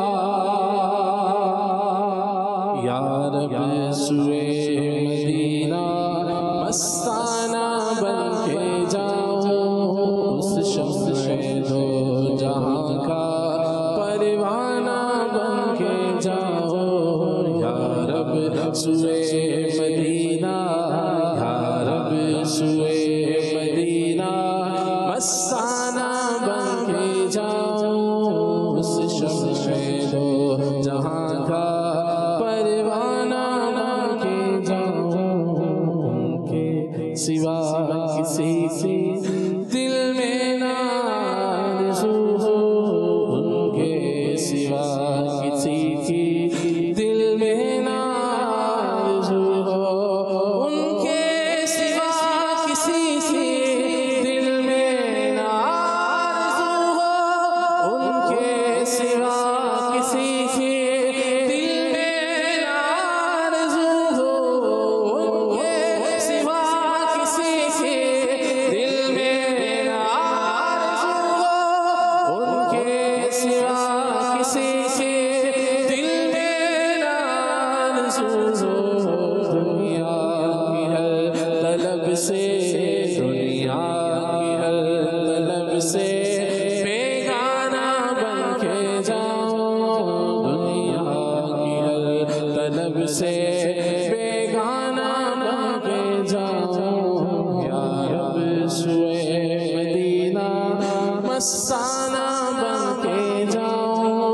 یا رب سوئے مدینہ مستانہ بن کے جاؤ اس شمع دو جہاں کا پروانہ بن کے جاؤ یا رب سوئے مدینہ یا رب سوئے مدینہ مستانہ بن کے جاؤ اس شمع دو جہاں کا پروانہ بن کے جاؤ ان کے سوا کسی سے دل میں نہ آرزو ہو ان کے سوا کسی کی دل میں نہ آرزو ہو ان کے سوا کسی کی دل میں نہ آرزو ہو ان کے سوا کسی کی دل میں نہ آرزو ہو ان کے سوا کسی کی دل میں نہ آرزو ہو ان کے سوا کسی کی دل میں نہ آرزو ہو دنیا کی ہر طلب سے دنیا کی ہر طلب سے بیگانہ بن کے جاؤ دنیا کی ہر طلب سے بیگانہ بن کے جاؤ یا رب سوئے مدینہ مستانہ بن کے جاؤ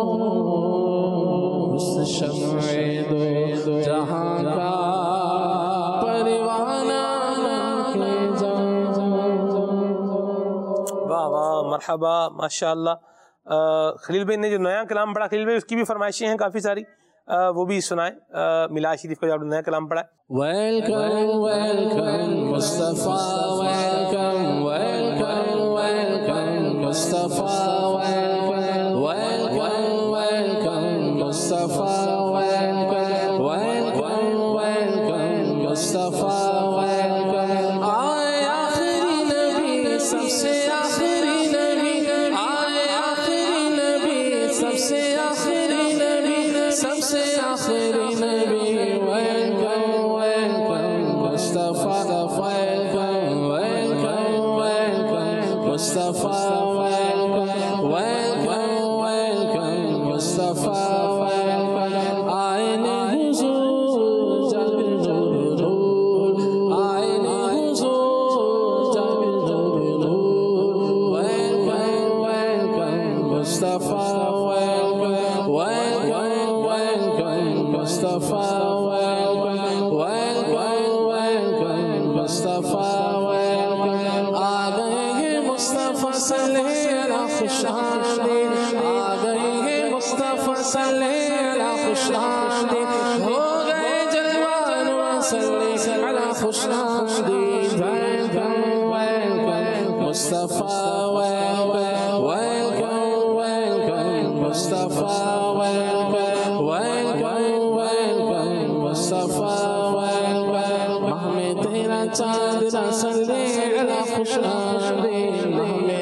اس شمع دو جہاں کا پروانہ بن کے جاؤ. واہ واہ مرحبا ماشاء اللہ. خلیل بھائی نے جو نیا کلام پڑھا خلیل بھائی اس کی بھی فرمائشیں ہیں کافی ساری وہ بھی سنائیں. میلاد شریف کا جو آپ نے نیا کلام پڑھا ہے. Welcome welcome Mustafa welcome welcome welcome Mustafa welcome welcome welcome Mustafa welcome welcome welcome Mustafa welcome. آئے آخری نبی سب سے آخری نبی آئے آخری نبی سب سے آخری نبی سب سے آخری نبی welcome welcome Mustafa welcome welcome welcome Mustafa welcome welcome welcome Mustafa welcome. آئین حضور جگ نور آئین حضور جگ نور welcome welcome Mustafa welcome welcome welcome Mustafa welcome welcome welcome Mustafa welcome. آ گئے ہیں مصطفیٰ صلی اللہ خوش آمدید آ گئے ہیں مصطفیٰ صلی اللہ خوش آمدید ہو گئے جلوان صلی اللہ خوش آمدید. Welcome welcome Mustafa welcome welcome welcome Mustafa welcome welcome welcome Mustafa welcome. ماہ میں تیرا چاند نہ صلی اللہ خوش آمدید ماہ میں تیرا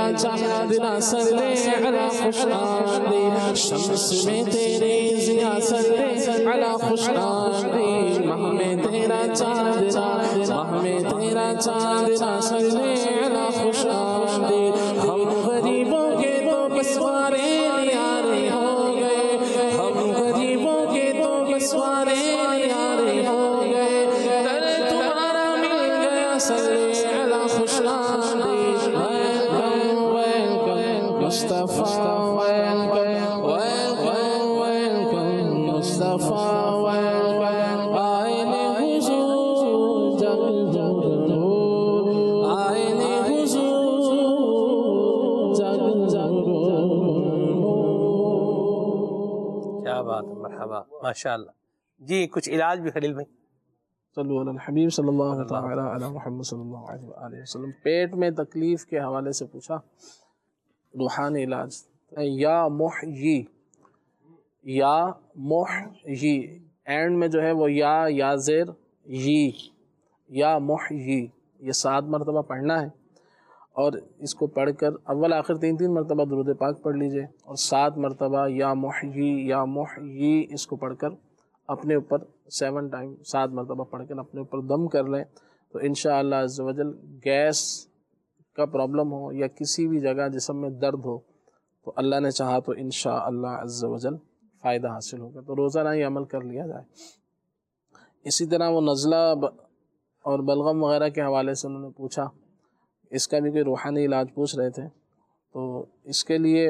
تیرا چاند نہ صلی علی خوش آمدید شمس میں تیری ضیا صلی علی خوش آمدید ماہ میں تیرا چاند ماہ میں تیرا چاند نہ صلی علی خوش آمدید ہم غریبوں کے تو بسوارے نیارے ہو گئے ہم غریبوں کے تو بسوارے نیارے ہو گئے در تمہارا مل گیا صلی علی خوش آمدید welcome welcome Mustafa welcome welcome welcome Mustafa welcome آئین حضور جگ جگ نور آئین حضور جگ جگ کیا بات ہے، مرحبا ماشاءاللہ. جی کچھ علاج بھی خلیل بھائی. صلو علی الحبیب صلی اللہ تعالی علی محمد صلی اللہ علیہ وآلہ وسلم. پیٹ میں تکلیف کے حوالے سے پوچھا، روحانی علاج. یا محیی، یا محیی، اینڈ میں جو ہے وہ یا یا زیر یی، یا محیی، یہ سات مرتبہ پڑھنا ہے اور اس کو پڑھ کر اول آخر تین تین مرتبہ درود پاک پڑھ لیجئے اور سات مرتبہ یا محیی یا محیی اس کو پڑھ کر اپنے اوپر سیون ٹائم سات مرتبہ پڑھ کر اپنے اوپر دم کر لیں تو انشاءاللہ عز و جل گیس کا پرابلم ہو یا کسی بھی جگہ جسم میں درد ہو تو اللہ نے چاہا تو انشاءاللہ عز و جل فائدہ حاصل ہوگا. تو روزانہ یہ عمل کر لیا جائے. اسی طرح وہ نزلہ اور بلغم وغیرہ کے حوالے سے انہوں نے پوچھا، اس کا بھی کوئی روحانی علاج پوچھ رہے تھے. تو اس کے لیے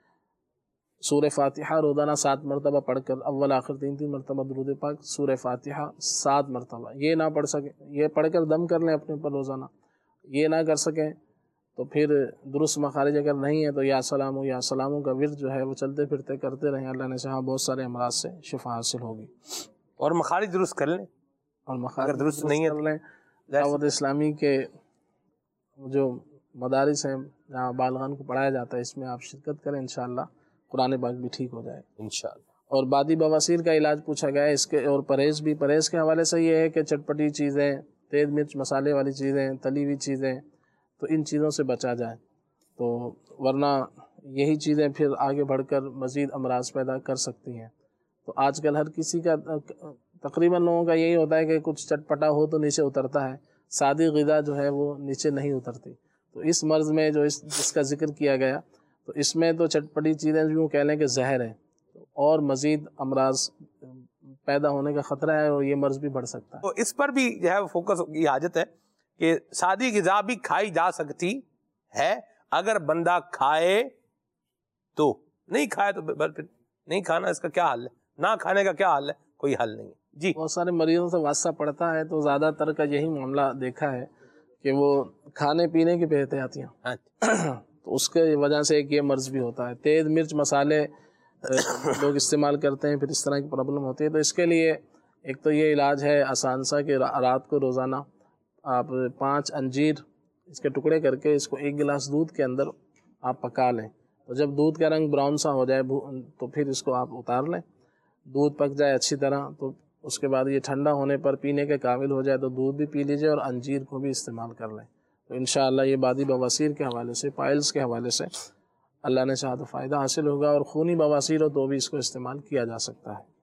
سورہ فاتحہ روزانہ سات مرتبہ پڑھ کر اول آخر تین تین مرتبہ درود پاک، سورہ فاتحہ سات مرتبہ. یہ نہ پڑھ سکیں یہ پڑھ کر دم کر لیں اپنے اوپر روزانہ. یہ نہ کر سکیں تو پھر درست مخارج اگر نہیں ہے تو یا سلام و یا سلاموں کا ورد جو ہے وہ چلتے پھرتے کرتے رہیں. اللہ نے چاہا بہت سارے امراض سے شفا حاصل ہوگی. اور مخارج درست کر لیں اور مخارج درست نہیں کر لیں. دعوت اسلامی کے جو مدارس ہیں جہاں بالغان کو پڑھایا جاتا ہے اس میں آپ شرکت کریں، انشاءاللہ قرآن پاک بھی ٹھیک ہو جائے انشاءاللہ. اور بادی بواسیر کا علاج پوچھا گیا ہے اس کے، اور پرہیز بھی. پرہیز کے حوالے سے یہ ہے کہ چٹپٹی چیزیں، تیز مرچ مسالے والی چیزیں، تلی ہوئی چیزیں، تو ان چیزوں سے بچا جائے. تو ورنہ یہی چیزیں پھر آگے بڑھ کر مزید امراض پیدا کر سکتی ہیں. تو آج کل ہر کسی کا تقریباً لوگوں کا یہی ہوتا ہے کہ کچھ چٹپٹا ہو تو نیچے اترتا ہے، سادی غذا جو ہے وہ نیچے نہیں اترتی. تو اس مرض میں جو اس جس کا ذکر کیا گیا تو اس میں تو چٹپٹی چیزیں جو کہہ لیں کہ زہر ہے اور مزید امراض پیدا ہونے کا خطرہ ہے اور یہ مرض بھی بڑھ سکتا ہے. تو اس پر بھی جو ہے فوکس کی حاجت ہے کہ سادی غذا بھی کھائی جا سکتی ہے اگر بندہ کھائے تو. نہیں کھائے تو پھر نہیں کھانا، اس کا کیا حل ہے؟ نہ کھانے کا کیا حل ہے؟ کوئی حل نہیں ہے. جی بہت سارے مریضوں سے واسطہ پڑتا ہے تو زیادہ تر کا یہی معاملہ دیکھا ہے کہ وہ کھانے پینے کی بے احتیاطیاں تو اس کے وجہ سے ایک یہ مرض بھی ہوتا ہے. تیز مرچ مسالے لوگ استعمال کرتے ہیں، پھر اس طرح کی پرابلم ہوتی ہے. تو اس کے لیے ایک تو یہ علاج ہے آسان سا کہ رات کو روزانہ آپ پانچ انجیر اس کے ٹکڑے کر کے اس کو ایک گلاس دودھ کے اندر آپ پکا لیں. تو جب دودھ کا رنگ براؤن سا ہو جائے تو پھر اس کو آپ اتار لیں. دودھ پک جائے اچھی طرح تو اس کے بعد یہ ٹھنڈا ہونے پر پینے کے قابل ہو جائے تو دودھ بھی پی لیجئے اور انجیر کو بھی استعمال کر لیں. تو انشاءاللہ یہ بادی بواسیر کے حوالے سے، پائلز کے حوالے سے اللہ نے چاہا تو فائدہ حاصل ہوگا. اور خونی بواسیر ہو تو بھی اس کو استعمال کیا جا سکتا ہے.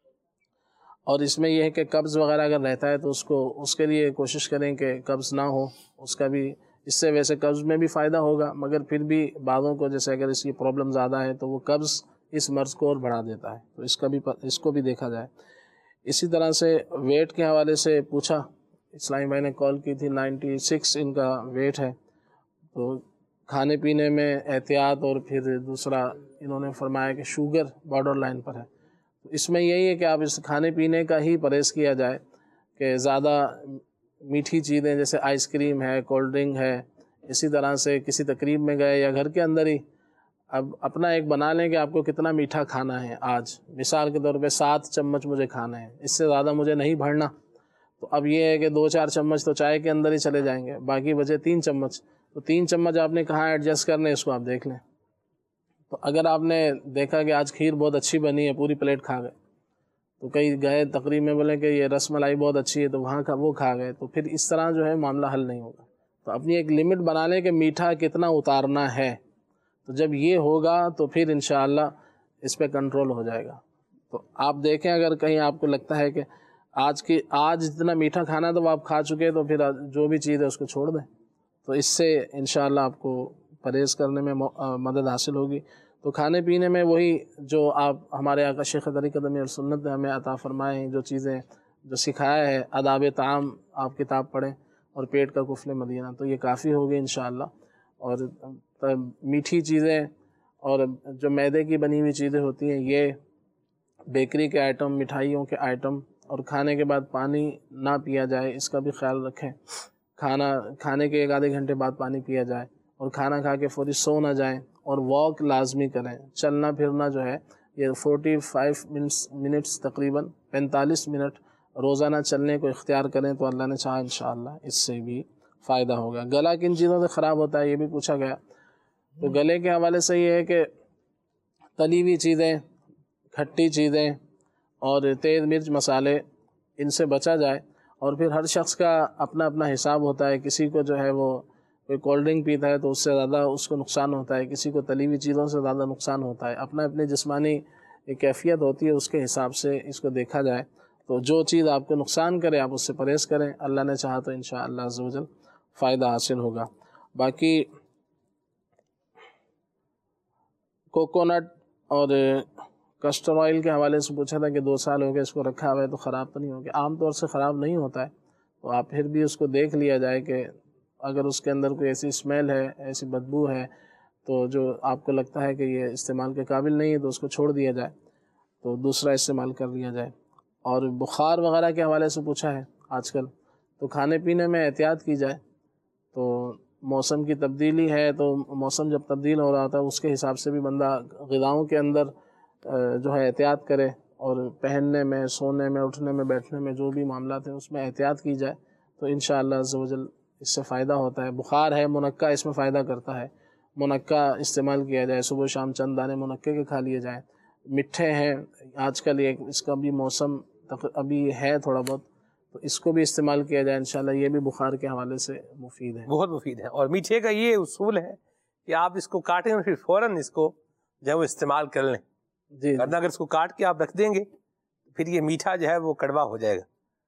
اور اس میں یہ ہے کہ قبض وغیرہ اگر رہتا ہے تو اس کو اس کے لیے کوشش کریں کہ قبض نہ ہو. اس کا بھی اس سے ویسے قبض میں بھی فائدہ ہوگا مگر پھر بھی بعضوں کو جیسے اگر اس کی پرابلم زیادہ ہے تو وہ قبض اس مرض کو اور بڑھا دیتا ہے. تو اس کا بھی اس کو بھی دیکھا جائے. اسی طرح سے ویٹ کے حوالے سے پوچھا، اسلامی بھائی نے کال کی تھی، نائنٹی سکس ان کا ویٹ ہے. تو کھانے پینے میں احتیاط، اور پھر دوسرا انہوں نے فرمایا کہ شوگر بارڈر لائن پر ہے. تو اس میں یہی ہے کہ آپ اس کھانے پینے کا ہی پرہیز کیا جائے کہ زیادہ میٹھی چیزیں جیسے آئس کریم ہے، کولڈ ڈرنک ہے، اسی طرح سے کسی تقریب میں گئے یا گھر کے اندر ہی اب اپنا ایک بنا لیں کہ آپ کو کتنا میٹھا کھانا ہے. آج مثال کے طور پہ سات چمچ مجھے کھانا ہے، اس سے زیادہ مجھے نہیں بڑھنا. تو اب یہ ہے کہ دو چار چمچ تو چائے کے اندر ہی چلے جائیں گے، باقی بچے تین چمچ. تو تین چمچ آپ نے کہاں ایڈجسٹ کرنے، اس کو آپ دیکھ لیں. تو اگر آپ نے دیکھا کہ آج کھیر بہت اچھی بنی ہے، پوری پلیٹ کھا گئے، تو کئی گئے تقریب میں بولیں کہ یہ رس ملائی بہت اچھی ہے تو وہاں کا وہ کھا گئے، تو پھر اس طرح جو ہے معاملہ حل نہیں ہوگا. تو اپنی ایک لمٹ بنا لیں کہ میٹھا کتنا اتارنا ہے، تو جب یہ ہوگا تو پھر انشاءاللہ اس پہ کنٹرول ہو جائے گا۔ تو آپ دیکھیں اگر کہیں آپ کو لگتا ہے کہ آج کی آج جتنا میٹھا کھانا ہے تو وہ آپ کھا چکے، تو پھر جو بھی چیز ہے اس کو چھوڑ دیں، تو اس سے انشاءاللہ آپ کو پرہیز کرنے میں مدد حاصل ہوگی۔ تو کھانے پینے میں وہی جو آپ ہمارے آقا شیخ طریقت امیر سنت نے ہمیں عطا فرمائے ہیں، جو چیزیں جو سکھایا ہے، آداب طعام آپ کتاب پڑھیں اور پیٹ کا قفل مدینہ، تو یہ کافی ہوگی انشاءاللہ۔ اور میٹھی چیزیں اور جو میدے کی بنی ہوئی چیزیں ہوتی ہیں، یہ بیکری کے آئٹم، مٹھائیوں کے آئٹم، اور کھانے کے بعد پانی نہ پیا جائے، اس کا بھی خیال رکھیں۔ کھانا کھانے کے ایک آدھے گھنٹے بعد پانی پیا جائے، اور کھانا کھا کے فوری سو نہ جائیں، اور واک لازمی کریں۔ چلنا پھرنا جو ہے یہ فورٹی فائیو منٹس منٹس تقریباً پینتالیس منٹ روزانہ چلنے کو اختیار کریں، تو اللہ نے چاہا انشاءاللہ اس سے بھی فائدہ ہوگا۔ گلا کن چیزوں سے خراب ہوتا ہے یہ بھی پوچھا گیا، تو گلے کے حوالے سے یہ ہے کہ تلی ہوئی چیزیں، کھٹی چیزیں اور تیز مرچ مسالے، ان سے بچا جائے۔ اور پھر ہر شخص کا اپنا اپنا حساب ہوتا ہے، کسی کو جو ہے وہ کوئی کولڈ ڈرنک پیتا ہے تو اس سے زیادہ اس کو نقصان ہوتا ہے، کسی کو تلی ہوئی چیزوں سے زیادہ نقصان ہوتا ہے، اپنا اپنی جسمانی کیفیت ہوتی ہے، اس کے حساب سے اس کو دیکھا جائے۔ تو جو چیز آپ کو نقصان کرے آپ اس سے پرہیز کریں، اللہ نے چاہا تو انشاءاللہ عز و جل فائدہ حاصل ہوگا۔ باقی کوکونٹ اور کسٹر آئل کے حوالے سے پوچھا تھا کہ دو سال ہو گئے اس کو رکھا ہوا ہے تو خراب تو نہیں ہوگا؟ عام طور سے خراب نہیں ہوتا ہے، تو آپ پھر بھی اس کو دیکھ لیا جائے کہ اگر اس کے اندر کوئی ایسی اسمیل ہے، ایسی بدبو ہے، تو جو آپ کو لگتا ہے کہ یہ استعمال کے قابل نہیں ہے تو اس کو چھوڑ دیا جائے، تو دوسرا استعمال کر لیا جائے۔ اور بخار وغیرہ کے حوالے سے پوچھا ہے آج کل، تو کھانے پینے میں احتیاط کی جائے۔ تو موسم کی تبدیلی ہے، تو موسم جب تبدیل ہو رہا تھا اس کے حساب سے بھی بندہ غذاؤں کے اندر جو ہے احتیاط کرے، اور پہننے میں، سونے میں، اٹھنے میں، بیٹھنے میں جو بھی معاملات ہیں اس میں احتیاط کی جائے، تو انشاءاللہ عز و جل اس سے فائدہ ہوتا ہے۔ بخار ہے، منقع اس میں فائدہ کرتا ہے، منقع استعمال کیا جائے، صبح شام چند دانے منقع کے کھا لیے جائیں۔ مٹھے ہیں آج کل، ایک اس کا بھی موسم ابھی ہے تھوڑا بہت، تو اس کو بھی استعمال کیا جائے انشاءاللہ، یہ بھی بخار کے حوالے سے مفید ہے، بہت مفید ہے۔ اور میٹھے کا یہ اصول ہے کہ آپ اس کو کاٹیں اور پھر فوراً اس کو جو ہے وہ استعمال کر لیں، جی ورنہ اگر اس کو کاٹ کے آپ رکھ دیں گے پھر یہ میٹھا جو ہے وہ کڑوا ہو جائے گا۔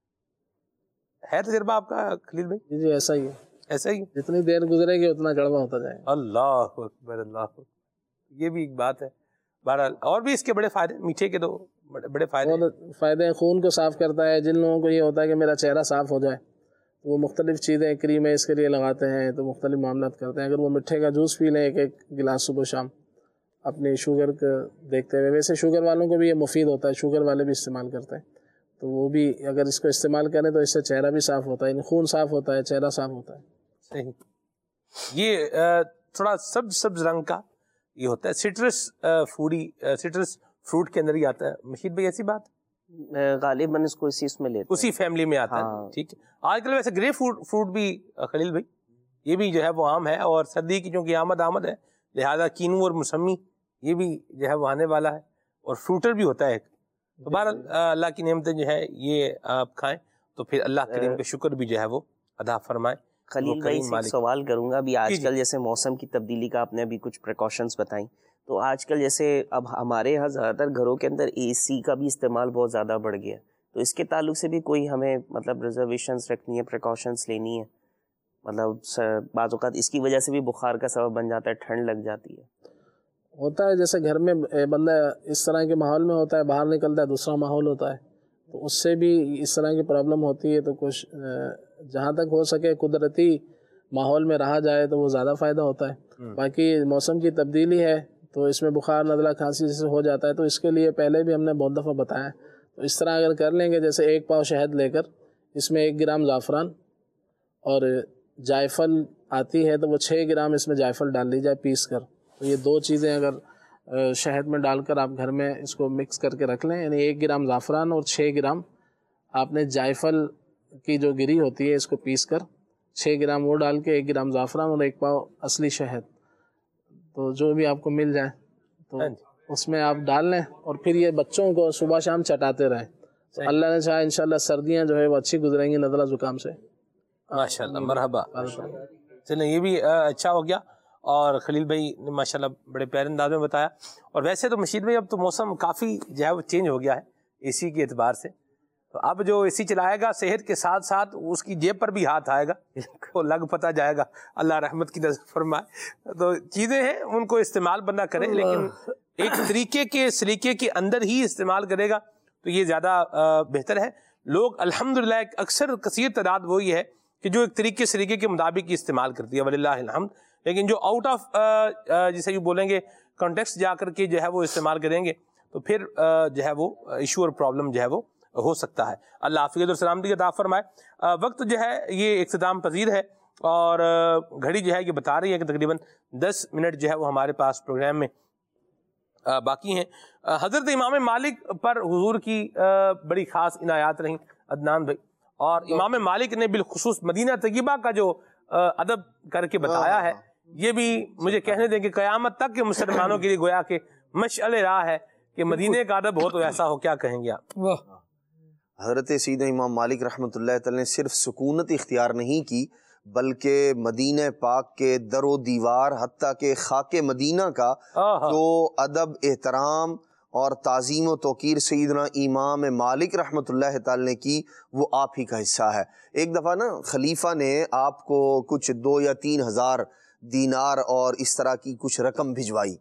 ہے تجربہ آپ کا خلیل بھائی؟ جی جی ایسا ہی ہے، ایسا ہی جتنی دیر گزرے گی اتنا کڑوا ہوتا جائے گا۔ اللہ اکبر، اللہ اکبر، یہ بھی ایک بات ہے۔ بہرحال اور بھی اس کے بڑے فائدے، میٹھے کے تو بڑے بڑے فائدے فائدے خون کو صاف کرتا ہے۔ جن لوگوں کو یہ ہوتا ہے کہ میرا چہرہ صاف ہو جائے تو وہ مختلف چیزیں، کریمیں اس کے لیے لگاتے ہیں، تو مختلف معاملات کرتے ہیں۔ اگر وہ مٹھے کا جوس پی لیں ایک ایک گلاس صبح شام اپنی شوگر کو دیکھتے ہوئے، ویسے شوگر والوں کو بھی یہ مفید ہوتا ہے، شوگر والے بھی استعمال کرتے ہیں، تو وہ بھی اگر اس کو استعمال کریں تو اس سے چہرہ بھی صاف ہوتا ہے، یعنی خون صاف ہوتا ہے، چہرہ صاف ہوتا ہے۔ صحیح۔ یہ تھوڑا سبز سبز رنگ کا یہ ہوتا ہے، سٹرس فوڈی، سٹرس فروٹ کے اندر ہی آتا ہے۔ مشید بھائی ایسی بات غالباً اس کو اسی اس میں لیتے اسی فیملی میں آتا ہے، ٹھیک ہے۔ آج کل ویسے گریپ فروٹ فروٹ بھی خلیل بھائی یہ بھی جو ہے وہ عام ہے، اور سردی کی چونکہ آمد آمد ہے لہذا کینو اور موسمی یہ بھی جو ہے وہ آنے والا ہے، اور فروٹر بھی ہوتا ہے ایک۔ تو بہرحال اللہ کی نعمتیں جو ہے یہ آپ کھائیں تو پھر اللہ کریم کا شکر بھی جو ہے وہ ادا فرمائیں۔ خلیل بھائی سے ایک سوال کروں گا، ابھی آج کل جیسے موسم کی تبدیلی کا آپ نے ابھی کچھ پریکاشنز بتائیں، تو آج کل جیسے اب ہمارے یہاں زیادہ تر گھروں کے اندر اے سی کا بھی استعمال بہت زیادہ بڑھ گیا ہے، تو اس کے تعلق سے بھی کوئی ہمیں مطلب ریزرویشنز رکھنی ہے، پریکاشنز لینی ہے؟ مطلب بعض اوقات اس کی وجہ سے بھی بخار کا سبب بن جاتا ہے، ٹھنڈ لگ جاتی ہے۔ ہوتا ہے جیسے گھر میں بندہ اس طرح کے ماحول میں ہوتا ہے، باہر نکلتا ہے دوسرا ماحول ہوتا ہے، تو اس سے بھی اس طرح کی پرابلم ہوتی ہے۔ تو کچھ جہاں تک ہو سکے قدرتی ماحول میں رہا جائے تو وہ زیادہ فائدہ ہوتا ہے۔ باقی موسم کی تبدیلی ہے تو اس میں بخار، نزلہ، کھانسی جیسے ہو جاتا ہے، تو اس کے لیے پہلے بھی ہم نے بہت دفعہ بتایا، تو اس طرح اگر کر لیں گے جیسے ایک پاؤ شہد لے کر اس میں ایک گرام زعفران اور جائفل آتی ہے تو وہ چھ گرام اس میں جائفل ڈال لی جائے پیس کر، تو یہ دو چیزیں اگر شہد میں ڈال کر آپ گھر میں اس کو مکس کر کے رکھ لیں، یعنی ایک گرام زعفران اور چھ گرام آپ نے جائفل کی جو گری ہوتی ہے اس کو پیس کر، چھ گرام وہ ڈال کے ایک گرام زعفران اور ایک پاؤ اصلی شہد، تو جو بھی آپ کو مل جائے تو اس میں آپ ڈال لیں، اور پھر یہ بچوں کو صبح شام چٹاتے رہیں، تو اللہ نے چاہا انشاءاللہ سردیاں جو ہے وہ اچھی گزریں گی نزلہ زکام سے۔ ماشاءاللہ، مرحبا۔ چلیں یہ بھی اچھا ہو گیا. اور خلیل بھائی نے ماشاءاللہ بڑے پیارے انداز میں بتایا. اور ویسے تو مشید بھائی اب تو موسم کافی جو ہے وہ چینج ہو گیا ہے اے سی کے اعتبار سے. تو اب جو اے سی چلائے گا صحت کے ساتھ ساتھ اس کی جیب پر بھی ہاتھ آئے گا, وہ لگ پتہ جائے گا. اللہ رحمت کی نظر فرمائے. تو چیزیں ہیں ان کو استعمال بندہ کرے, لیکن ایک طریقے کے سلیقے کے اندر ہی استعمال کرے گا تو یہ زیادہ بہتر ہے. لوگ الحمدللہ ایک اکثر کثیر تعداد وہی ہے کہ جو ایک طریقے سلیقے کے مطابق ہی استعمال کرتی ہے وللہ الحمد. لیکن جو آؤٹ آف جسے یہ بولیں گے کانٹیکسٹ جا کر کے جو ہے وہ استعمال کریں گے تو پھر جو ہے وہ ایشو اور پرابلم جو ہے وہ ہو سکتا ہے. اللہ عافیت اور سلامتی عطا فرمائے. وقت جو ہے یہ اختتام پذیر ہے اور گھڑی جو ہے یہ بتا رہی ہے کہ تقریباً دس منٹ جو ہے وہ ہمارے پاس پروگرام میں باقی ہیں. حضرت امام مالک پر حضور کی بڑی خاص عنایات رہیں عدنان بھائی, اور امام مالک نے بالخصوص مدینہ طیبہ کا جو ادب کر کے بتایا ہے یہ بھی مجھے کہنے دیں کہ قیامت تک کے مسلمانوں کے لیے گویا کہ مشعل راہ ہے کہ مدینے کا ادب ہو تو ایسا ہو. کیا کہیں گے آپ؟ حضرت سیدنا امام مالک رحمۃ اللہ تعالی نے صرف سکونت اختیار نہیں کی بلکہ مدینہ پاک کے در و دیوار حتیٰ کہ خاک مدینہ کا جو ادب احترام اور تعظیم و توقیر سیدنا امام مالک رحمۃ اللہ تعالی نے کی وہ آپ ہی کا حصہ ہے. ایک دفعہ نا خلیفہ نے آپ کو کچھ دو یا تین ہزار دینار اور اس طرح کی کچھ رقم بھجوائی,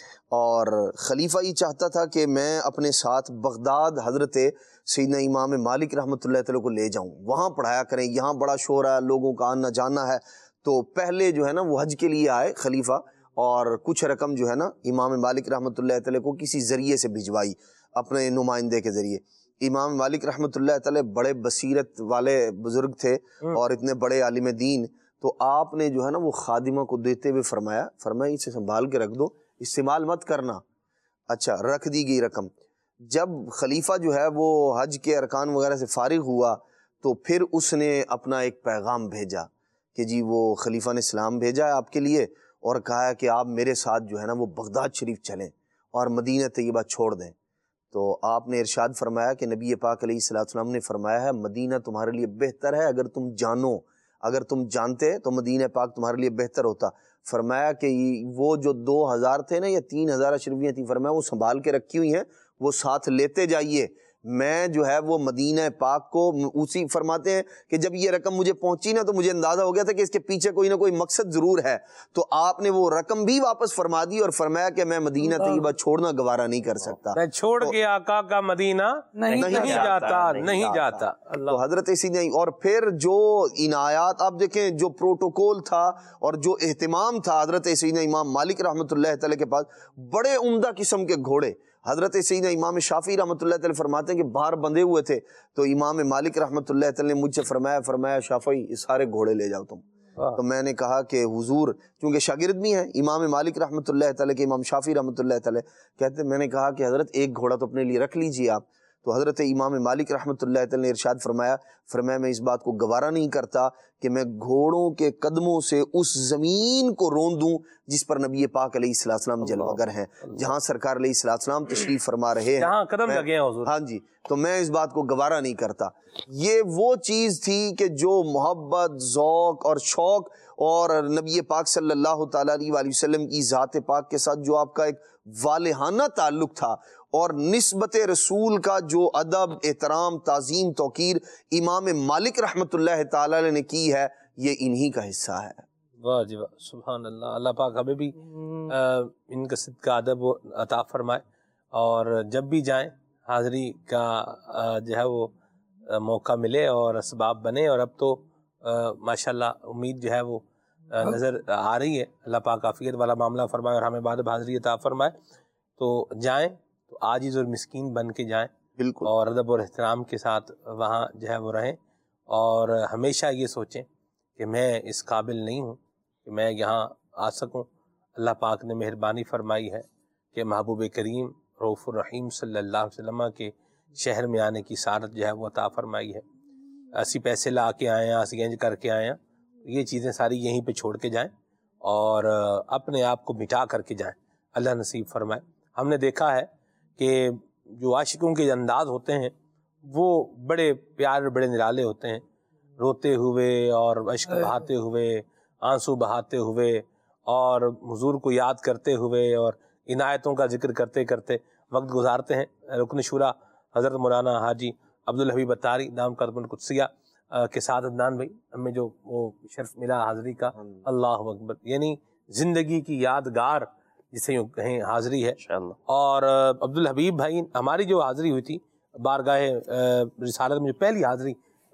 اور خلیفہ یہ چاہتا تھا کہ میں اپنے ساتھ بغداد حضرت سیدنا امام مالک رحمۃ اللہ تعالی کو لے جاؤں, وہاں پڑھایا کریں, یہاں بڑا شور ہے, لوگوں کا آنا جانا ہے. تو پہلے جو ہے نا وہ حج کے لیے آئے خلیفہ, اور کچھ رقم جو ہے نا امام مالک رحمۃ اللہ تعالی کو کسی ذریعے سے بھجوائی اپنے نمائندے کے ذریعے. امام مالک رحمۃ اللہ تعالی بڑے بصیرت والے بزرگ تھے اور اتنے بڑے عالم دین. تو آپ نے جو ہے نا وہ خادمہ کو دیتے ہوئے فرمایا فرمایا اسے سنبھال کے رکھ دو, استعمال مت کرنا. اچھا, رکھ دی گئی رقم. جب خلیفہ جو ہے وہ حج کے ارکان وغیرہ سے فارغ ہوا تو پھر اس نے اپنا ایک پیغام بھیجا کہ جی وہ خلیفہ نے سلام بھیجا ہے آپ کے لیے اور کہا ہے کہ آپ میرے ساتھ جو ہے نا وہ بغداد شریف چلیں اور مدینہ طیبہ چھوڑ دیں. تو آپ نے ارشاد فرمایا کہ نبی پاک علیہ الصلوۃ والسلام نے فرمایا ہے مدینہ تمہارے لیے بہتر ہے اگر تم جانو, اگر تم جانتے تو مدینہ پاک تمہارے لیے بہتر ہوتا. فرمایا کہ وہ جو دو ہزار تھے نا یا تین ہزار اشرفیاں تھیں, فرمایا وہ سنبھال کے رکھی ہوئی ہیں, وہ ساتھ لیتے جائیے. میں جو ہے وہ مدینہ پاک کو اسی فرماتے ہیں کہ جب یہ رقم مجھے پہنچی نا تو مجھے اندازہ ہو گیا تھا کہ اس کے پیچھے کوئی نہ کوئی مقصد ضرور ہے. تو آپ نے وہ رقم بھی واپس فرما دی اور فرمایا کہ میں مدینہ طیبہ چھوڑنا گوارا نہیں کر سکتا, میں چھوڑ کے آقا کا مدینہ نہیں جاتا نہیں جاتا. تو حضرت اسی نے, اور پھر جو عنایات آپ دیکھیں, جو پروٹوکول تھا اور جو اہتمام تھا حضرت سیدنا امام مالک رحمۃ اللہ تعالی کے پاس, بڑے عمدہ قسم کے گھوڑے. حضرت سیدنا امام شافعی رحمۃ اللہ تعالی فرماتے ہیں کہ باہر بندھے ہوئے تھے تو امام مالک رحمۃ اللہ تعالی نے مجھ سے فرمایا فرمایا شافعی یہ سارے گھوڑے لے جاؤ تم. تو میں نے کہا کہ حضور, کیونکہ شاگرد بھی ہیں امام مالک رحمۃ اللہ تعالی کے, امام شافعی رحمۃ اللہ تعالی کہتے ہیں, میں نے کہا کہ حضرت ایک گھوڑا تو اپنے لیے رکھ لیجیے آپ. تو حضرت امام مالک رحمۃ اللہ تعالی نے ارشاد فرمایا فرمایا میں اس بات کو گوارا نہیں کرتا کہ میں گھوڑوں کے قدموں سے اس زمین کو رون دوں جس پر نبی پاک علیہ الصلوۃ والسلام جلوہ گر ہیں, جہاں سرکار علیہ الصلوۃ والسلام تشریف فرما رہے ہیں, جہاں قدم لگے ہیں حضور. ہاں جی, تو میں اس بات کو گوارا نہیں کرتا. یہ وہ چیز تھی کہ جو محبت, ذوق اور شوق اور نبی پاک صلی اللہ تعالیٰ علیہ وآلہ وسلم کی ذات پاک کے ساتھ جو آپ کا ایک والہانہ تعلق تھا اور نسبت رسول کا جو ادب, احترام, تعظیم, توقیر امام مالک رحمۃ اللہ تعالی علیہ نے کی ہے, یہ انہی کا حصہ ہے. واہ جی واہ, سبحان اللہ. اللہ پاک ہمیں بھی ان کا صدقہ ادب عطا فرمائے, اور جب بھی جائیں حاضری کا جو ہے وہ موقع ملے اور اسباب بنے. اور اب تو ماشاءاللہ امید جو ہے وہ نظر آ رہی ہے. اللہ پاک عافیت والا معاملہ فرمائے اور ہمیں بعد حاضری عطا فرمائے. تو جائیں تو عاجز اور مسکین بن کے جائیں, بالکل, اور ادب اور احترام کے ساتھ وہاں جو ہے وہ رہیں, اور ہمیشہ یہ سوچیں کہ میں اس قابل نہیں ہوں کہ میں یہاں آ سکوں. اللہ پاک نے مہربانی فرمائی ہے کہ محبوب کریم رؤوف الرحیم صلی اللہ علیہ وسلم کے شہر میں آنے کی سعادت جو ہے وہ عطا فرمائی ہے. اسی پیسے لا کے آئے ہیں, اسی گنج کر کے آئے ہیں, یہ چیزیں ساری یہیں پہ چھوڑ کے جائیں اور اپنے آپ کو مٹا کر کے جائیں. اللہ نصیب فرمائے. ہم نے دیکھا ہے کہ جو عاشقوں کے انداز ہوتے ہیں وہ بڑے پیار, بڑے نرالے ہوتے ہیں, روتے ہوئے اور عشق بہاتے ہوئے آنسو بہاتے ہوئے اور حضور کو یاد کرتے ہوئے اور عنایتوں کا ذکر کرتے کرتے وقت گزارتے ہیں۔ رکن شورا حضرت مولانا حاجی عبدالحبیب اتاری دام قدم القدسیہ کے ساتھ عدنان بھائی ہمیں جو وہ شرف ملا حاضری کا، اللہ اکبر، یعنی زندگی کی یادگار جسے یوں کہیں حاضری ہے۔ اور عبدالحبیب بھائی ہماری جو حاضری ہوئی تھی بارگاہ رسالت میں جو پہلی حاضری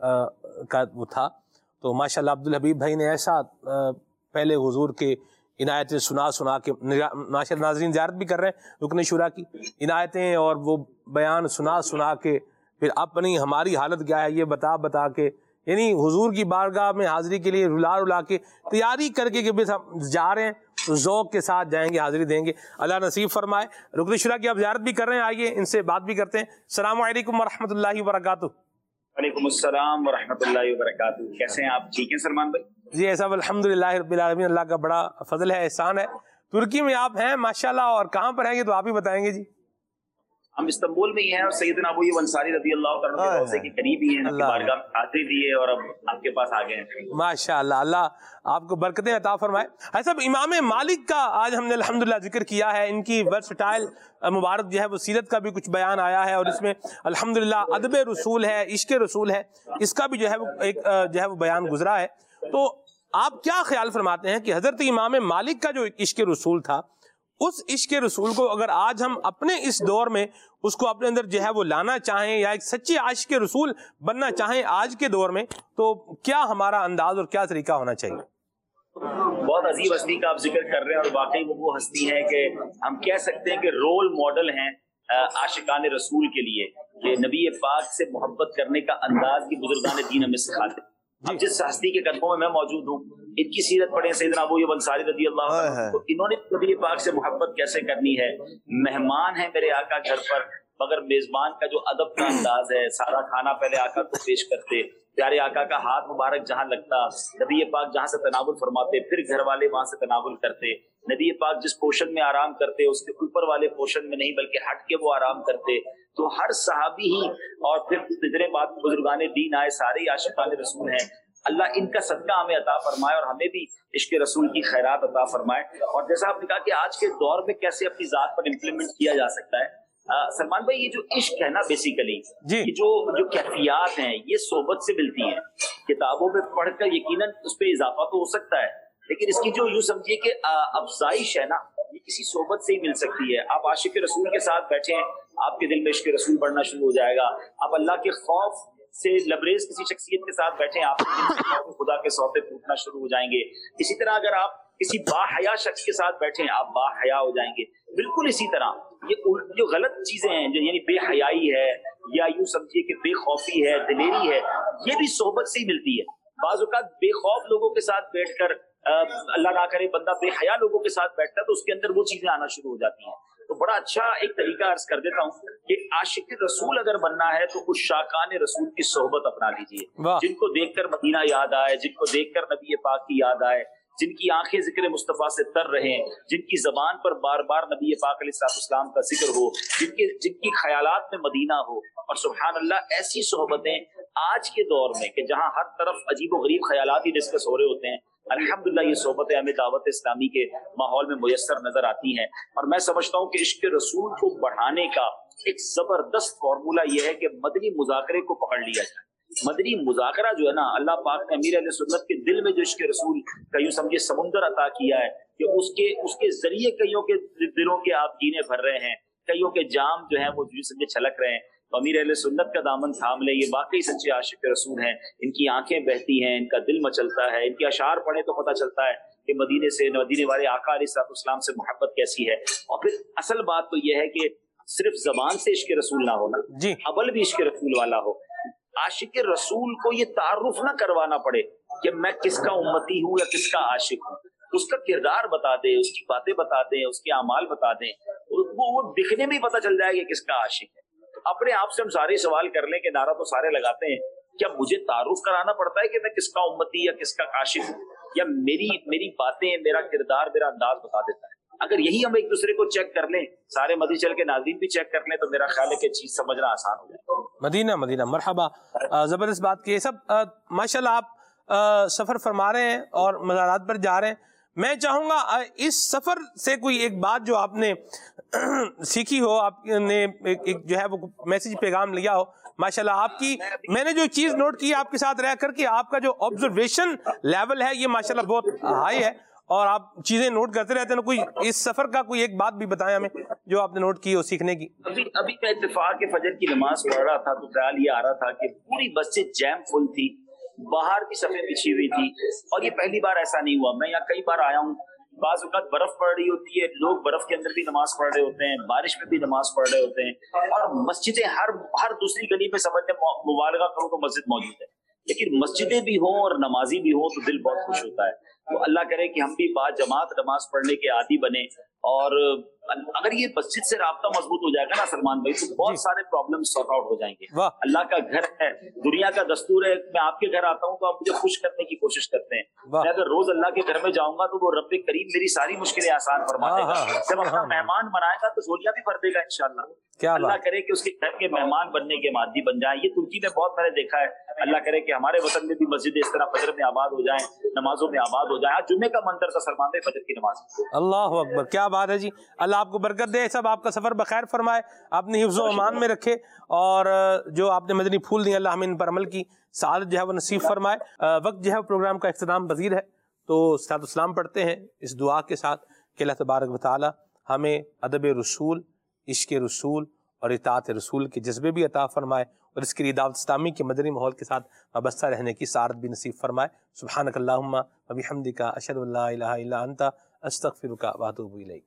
کا وہ تھا، تو ماشاءاللہ عبدالحبیب بھائی نے ایسا پہلے حضور کے عنایتیں سنا سنا کے ماشاءاللہ ناظرین زیارت بھی کر رہے ہیں رکن شورا کی عنایتیں، اور وہ بیان سنا سنا کے پھر اپنی ہماری حالت کیا ہے یہ بتا بتا کے، یعنی حضور کی بارگاہ میں حاضری کے لیے رلا رلا کے تیاری کر کے کہ بس ہم جا رہے ہیں تو ذوق کے ساتھ جائیں گے، حاضری دیں گے، اللہ نصیب فرمائے۔ رکن شورا کی آپ زیارت بھی کر رہے ہیں، آئیے ان سے بات بھی کرتے ہیں۔ السلام علیکم ورحمۃ اللہ وبرکاتہ۔ وعلیکم السلام ورحمۃ اللہ وبرکاتہ۔ کیسے ہیں آپ؟ ٹھیک ہیں سلمان بھائی؟ جی ایسا الحمدللہ رب العالمین، اللہ کا بڑا فضل ہے، احسان ہے۔ ترکی میں آپ ہیں ماشاءاللہ، اور کہاں پر ہیں یہ تو آپ ہی بتائیں گے۔ جی ہم استنبول میں ہی ہیں اور سیدنا ابو ایوب انصاری رضی اللہ تعالیٰ عنہ کے روضے کے قریب ہی ہیں، آپ کی بارگاہ میں حاضری دی ہے اور اب آپ کے پاس آ گئے ہیں۔ ماشاءاللہ، اللہ آپ کو برکتیں عطا فرمائے۔ ایسا امام مالک کا آج ہم نے الحمدللہ ذکر کیا ہے، ان کی ورسٹائل مبارک جو ہے وہ سیرت کا بھی کچھ بیان آیا ہے، اور اس میں الحمدللہ ادب رسول ہے، عشق رسول ہے، اس کا بھی جو ہے وہ ایک جو ہے وہ بیان گزرا ہے۔ تو آپ کیا خیال فرماتے ہیں کہ حضرت امام مالک کا جو عشق رسول تھا، اس عشق رسول کو اگر آج ہم اپنے اس دور میں اس کو اپنے اندر جو ہے وہ لانا چاہیں یا ایک سچے عاشق رسول بننا چاہیں آج کے دور میں، تو کیا ہمارا انداز اور کیا طریقہ ہونا چاہیے؟ بہت عظیم ہستی کا آپ ذکر کر رہے ہیں، اور واقعی وہ وہ ہستی ہے کہ ہم کہہ سکتے ہیں کہ رول ماڈل ہیں عاشقان رسول کے لیے، کہ نبی پاک سے محبت کرنے کا انداز کی بزرگان دین ہمیں سکھاتے ہیں۔ اب جس ہستی کے قدموں میں میں موجود ہوں، ان کی سیرت پڑھیں، سیدنا ابو ایوب انصاری رضی اللہ عنہ، تو انہوں نے نبی پاک سے محبت کیسے کرنی ہے۔ مہمان ہیں میرے آقا گھر پر، مگر میزبان کا جو ادب کا انداز ہے، سارا کھانا پہلے آقا کو پیش کرتے، پیارے آقا کا ہاتھ مبارک جہاں لگتا، نبی پاک جہاں سے تناول فرماتے پھر گھر والے وہاں سے تناول کرتے، نبی پاک جس پوشن میں آرام کرتے اس کے اوپر والے پوشن میں نہیں بلکہ ہٹ کے وہ آرام کرتے۔ تو ہر صحابی ہی اور پھر جتنے بعد بزرگان دین آئے سارے ہی عاشقان رسول ہیں۔ اللہ ان کا صدقہ ہمیں عطا فرمائے اور ہمیں بھی عشق رسول کی خیرات عطا فرمائے۔ اور جیسا آپ نے کہا کہ آج کے دور میں کیسے اپنی ذات پر امپلیمنٹ کیا جا سکتا ہے، سلمان بھائی یہ جو عشق ہے نا بیسیکلی یہ جو جو کیفیات ہیں یہ صحبت سے ملتی ہیں۔ کتابوں میں پڑھ کر یقیناً اس پہ اضافہ تو ہو سکتا ہے، لیکن اس کی جو یوں سمجھیے کہ افزائش ہے نا یہ کسی صحبت سے ہی مل سکتی ہے۔ آپ عاشق رسول کے ساتھ بیٹھے ہیں، آپ کے دل میں عشق رسول بڑھنا شروع ہو جائے گا۔ آپ اللہ کے خوف سے لبریز کسی شخصیت کے ساتھ بیٹھے ہیں، آپ خدا کے سوتے پھوٹنا شروع ہو جائیں گے۔ اسی طرح اگر آپ کسی با حیا شخص کے ساتھ بیٹھے ہیں آپ با حیا ہو جائیں گے۔ بالکل اسی طرح یہ جو غلط چیزیں ہیں جو یعنی بے حیائی ہے یا یوں سمجھیے کہ بے خوفی ہے، دلیری ہے، یہ بھی صحبت سے ہی ملتی ہے۔ بعض اوقات بے خوف لوگوں کے ساتھ بیٹھ کر اللہ نہ کرے بندہ بے حیا لوگوں کے ساتھ بیٹھتا ہے تو اس کے اندر وہ چیزیں آنا شروع ہو جاتی ہیں۔ تو بڑا اچھا ایک طریقہ عرض کر دیتا ہوں کہ عاشق رسول اگر بننا ہے تو عشاقان رسول کی صحبت اپنا لیجئے، جن کو دیکھ کر مدینہ یاد آئے، جن کو دیکھ کر نبی پاک کی یاد آئے، جن کی آنکھیں ذکر مصطفیٰ سے تر رہیں، جن کی زبان پر بار بار نبی پاک علیہ السلام کا ذکر ہو، جن کے جن کی خیالات میں مدینہ ہو۔ اور سبحان اللہ ایسی صحبتیں آج کے دور میں کہ جہاں ہر طرف عجیب و غریب خیالات ہی ڈسکس ہو رہے ہوتے ہیں، الحمدللہ یہ صحبتیں ہمیں دعوت اسلامی کے ماحول میں میسر نظر آتی ہیں۔ اور میں سمجھتا ہوں کہ عشق رسول کو بڑھانے کا ایک زبردست فارمولہ یہ ہے کہ مدنی مذاکرے کو پکڑ لیا جائے۔ مدنی مذاکرہ جو ہے نا، اللہ پاک نے امیر اہل سنت کے دل میں جو عشق رسول کا یوں سمجھے سمندر عطا کیا ہے کہ اس کے اس کے ذریعے کئیوں کے دلوں کے آپ جینے بھر رہے ہیں، کئیوں کے جام جو ہیں وہ یوں سمجھے چھلک رہے ہیں۔ تو امیر اہل سنت کا دامن تھام لے، یہ واقعی سچے عاشق رسول ہیں۔ ان کی آنکھیں بہتی ہیں، ان کا دل مچلتا ہے، ان کے اشعار پڑھیں تو پتہ چلتا ہے کہ مدینے سے مدینے والے آقا علیہ السلام سے محبت کیسی ہے۔ اور پھر اصل بات تو یہ ہے کہ صرف زبان سے عشق رسول نہ ہونا، جی عمل بھی عشق رسول والا ہو۔ عاشق رسول کو یہ تعارف نہ کروانا پڑے کہ میں کس کا امتی ہوں یا کس کا عاشق ہوں، اس کا کردار بتا دے، اس کی باتیں بتا دیں، اس کے اعمال بتا دیں، وہ وہ دکھنے میں پتہ چل جائے کہ کس کا عاشق ہے۔ اپنے آپ سے ہم سارے سوال کر لیں کہ نعرہ تو سارے لگاتے ہیں، کیا مجھے تعارف کرانا پڑتا ہے کہ میں کس کا امتی یا کس کا عاشق ہوں، یا میری میری باتیں، میرا کردار، میرا انداز بتا دیتا ہے؟ اگر یہی ہم ایک دوسرے کو چیک کر لیں، سارے مدی چل کے ناظرین بھی چیک کر لیں، تو میرا خیال ہے کہ چیز سمجھنا آسان ہو جائے۔ مدینہ مدینہ مرحبا، زبردست بات کی ہے سب۔ ماشاءاللہ آپ سفر فرما رہے ہیں اور مزارات پر جا رہے ہیں. میں چاہوں گا اس سفر سے کوئی ایک بات جو آپ نے سیکھی ہو, آپ نے ایک جو ہے وہ میسج پیغام لیا ہو. ماشاءاللہ آپ کی میں نے جو چیز نوٹ کی آپ کے ساتھ رہ کر کے, آپ کا جو آبزرویشن لیول ہے یہ ماشاءاللہ بہت ہائی ہے اور آپ چیزیں نوٹ کرتے رہتے ہیں. کوئی اس سفر کا کوئی ایک بات بھی بتائیں ہمیں جو آپ نے نوٹ کی ہو سیکھنے کی. ابھی ابھی میں اتفاق فجر کی نماز پڑھ رہا تھا تو خیال یہ آ رہا تھا کہ پوری مسجد جیم فل تھی, باہر بھی صفیں بچھی ہوئی تھی, اور یہ پہلی بار ایسا نہیں ہوا. میں یہاں کئی بار آیا ہوں, بعض اوقات برف پڑ رہی ہوتی ہے, لوگ برف کے اندر بھی نماز پڑھ رہے ہوتے ہیں, بارش میں بھی نماز پڑھ رہے ہوتے ہیں, اور مسجدیں ہر ہر دوسری گلی میں سمجھتے مبالغہ کروں تو مسجد موجود ہے, لیکن مسجدیں بھی ہوں اور نمازی بھی ہوں تو دل بہت خوش ہوتا ہے. تو اللہ کرے کہ ہم بھی با جماعت نماز پڑھنے کے عادی بنے, اور اگر یہ مسجد سے رابطہ مضبوط ہو جائے گا نا سلمان بھائی تو بہت سارے پرابلم سارٹ آؤٹ ہو جائیں گے. اللہ کا گھر ہے, دنیا کا دستور ہے, میں آپ کے گھر آتا ہوں تو آپ مجھے خوش کرنے کی کوشش کرتے ہیں. میں اگر روز اللہ کے گھر میں جاؤں گا تو وہ رب کریم میری ساری مشکلیں آسان فرما دے گا. جب اپنا مہمان بنائے گا تو زولیاں بھی بھر دے گا انشاءاللہ. اللہ کرے کہ اس کے گھر کے مہمان بننے کے مادی بن جائیں. یہ ترکی میں بہت میں نے دیکھا ہے. اللہ کرے کہ ہمارے وطن میں بھی مسجد اس طرح فجر میں آباد ہو جائیں, نمازوں میں آباد ہو جائیں. آج جمعے کا منظر تھا سلمان بھائی فجر کی نماز. اللہ اکبر, کیا بات ہے جی. اللہ آپ کو برکت دے, سب آپ کا سفر بخیر فرمائے, آپ نے حفظ و امان میں رکھے, اور جو آپ نے مدنی پھول دیے اللہ ہمیں ان پر عمل کی سعادت جو ہے وہ نصیب فرمائے. وقت جو ہے پروگرام کا اختتام پذیر ہے, تو صلاۃ والسلام پڑھتے ہیں اس دعا کے ساتھ کہ اللہ تبارک و تعالی ہمیں ادب رسول, عشق رسول اور اطاعت رسول کے جذبے بھی عطا فرمائے, اور اس کے لیے دعوت اسلامی کے مدنی ماحول کے ساتھ وابستہ رہنے کی سعادت بھی نصیب فرمائے. سبحانک اللہم و بحمدک اشہد ان لا الہ الا انت استغفرک و اتوب الیک.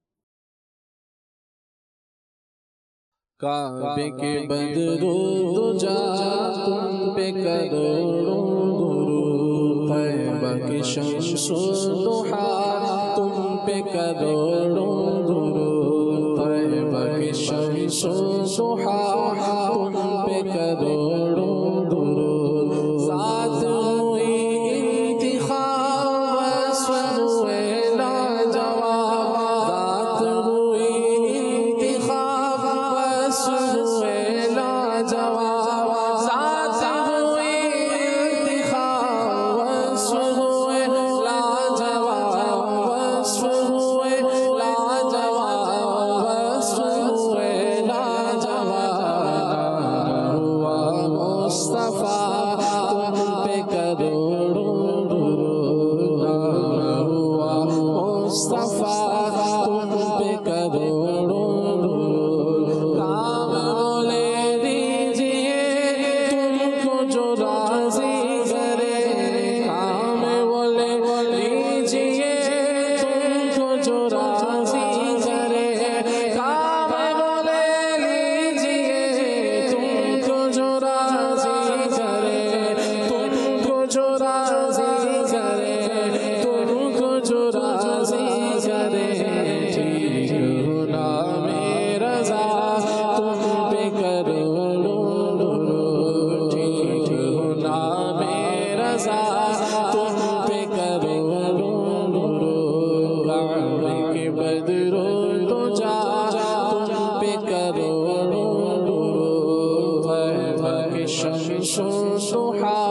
کعبے کے بدرود جا تم پہ کروڑوں درود, طیبہ کی شمس الضحیٰ تم پہ کروڑوں درود, طیبہ کی شمس الضحیٰ تم پہ کروڑوں درود. ساتھ ہوئی انتخاب وصف ہوئے لاجواب, ذات ہوئی انتخاب ہوئے لاجواب, ذات ہوئی انتخاب وصف ہوئے لاجواب, وصف ہوئے لاجواب, وصف ہوئے لاجواب. ہوا مصطفیٰ تم پہ کروڑوں درود, ہوا مصطفیٰ تم پہ کروڑوں درود. کام بولے دیجئے تم کو جو راضی کرے, کام بولے دیجئے تم کو جو راضی کرے, کام بولے لیجئے تم کو جو راضی کرے, تم کو جو راضی کرے, تم کو جو راضی کرے. ٹھیک ہونا میرا تم پہ کروڑوں درود, ٹھیک ہونا میرا تم پہ کروڑوں درود. کعبے کے بدرود تو جا تم پہ کروڑوں درود, طیبہ کی شمس الضحیٰ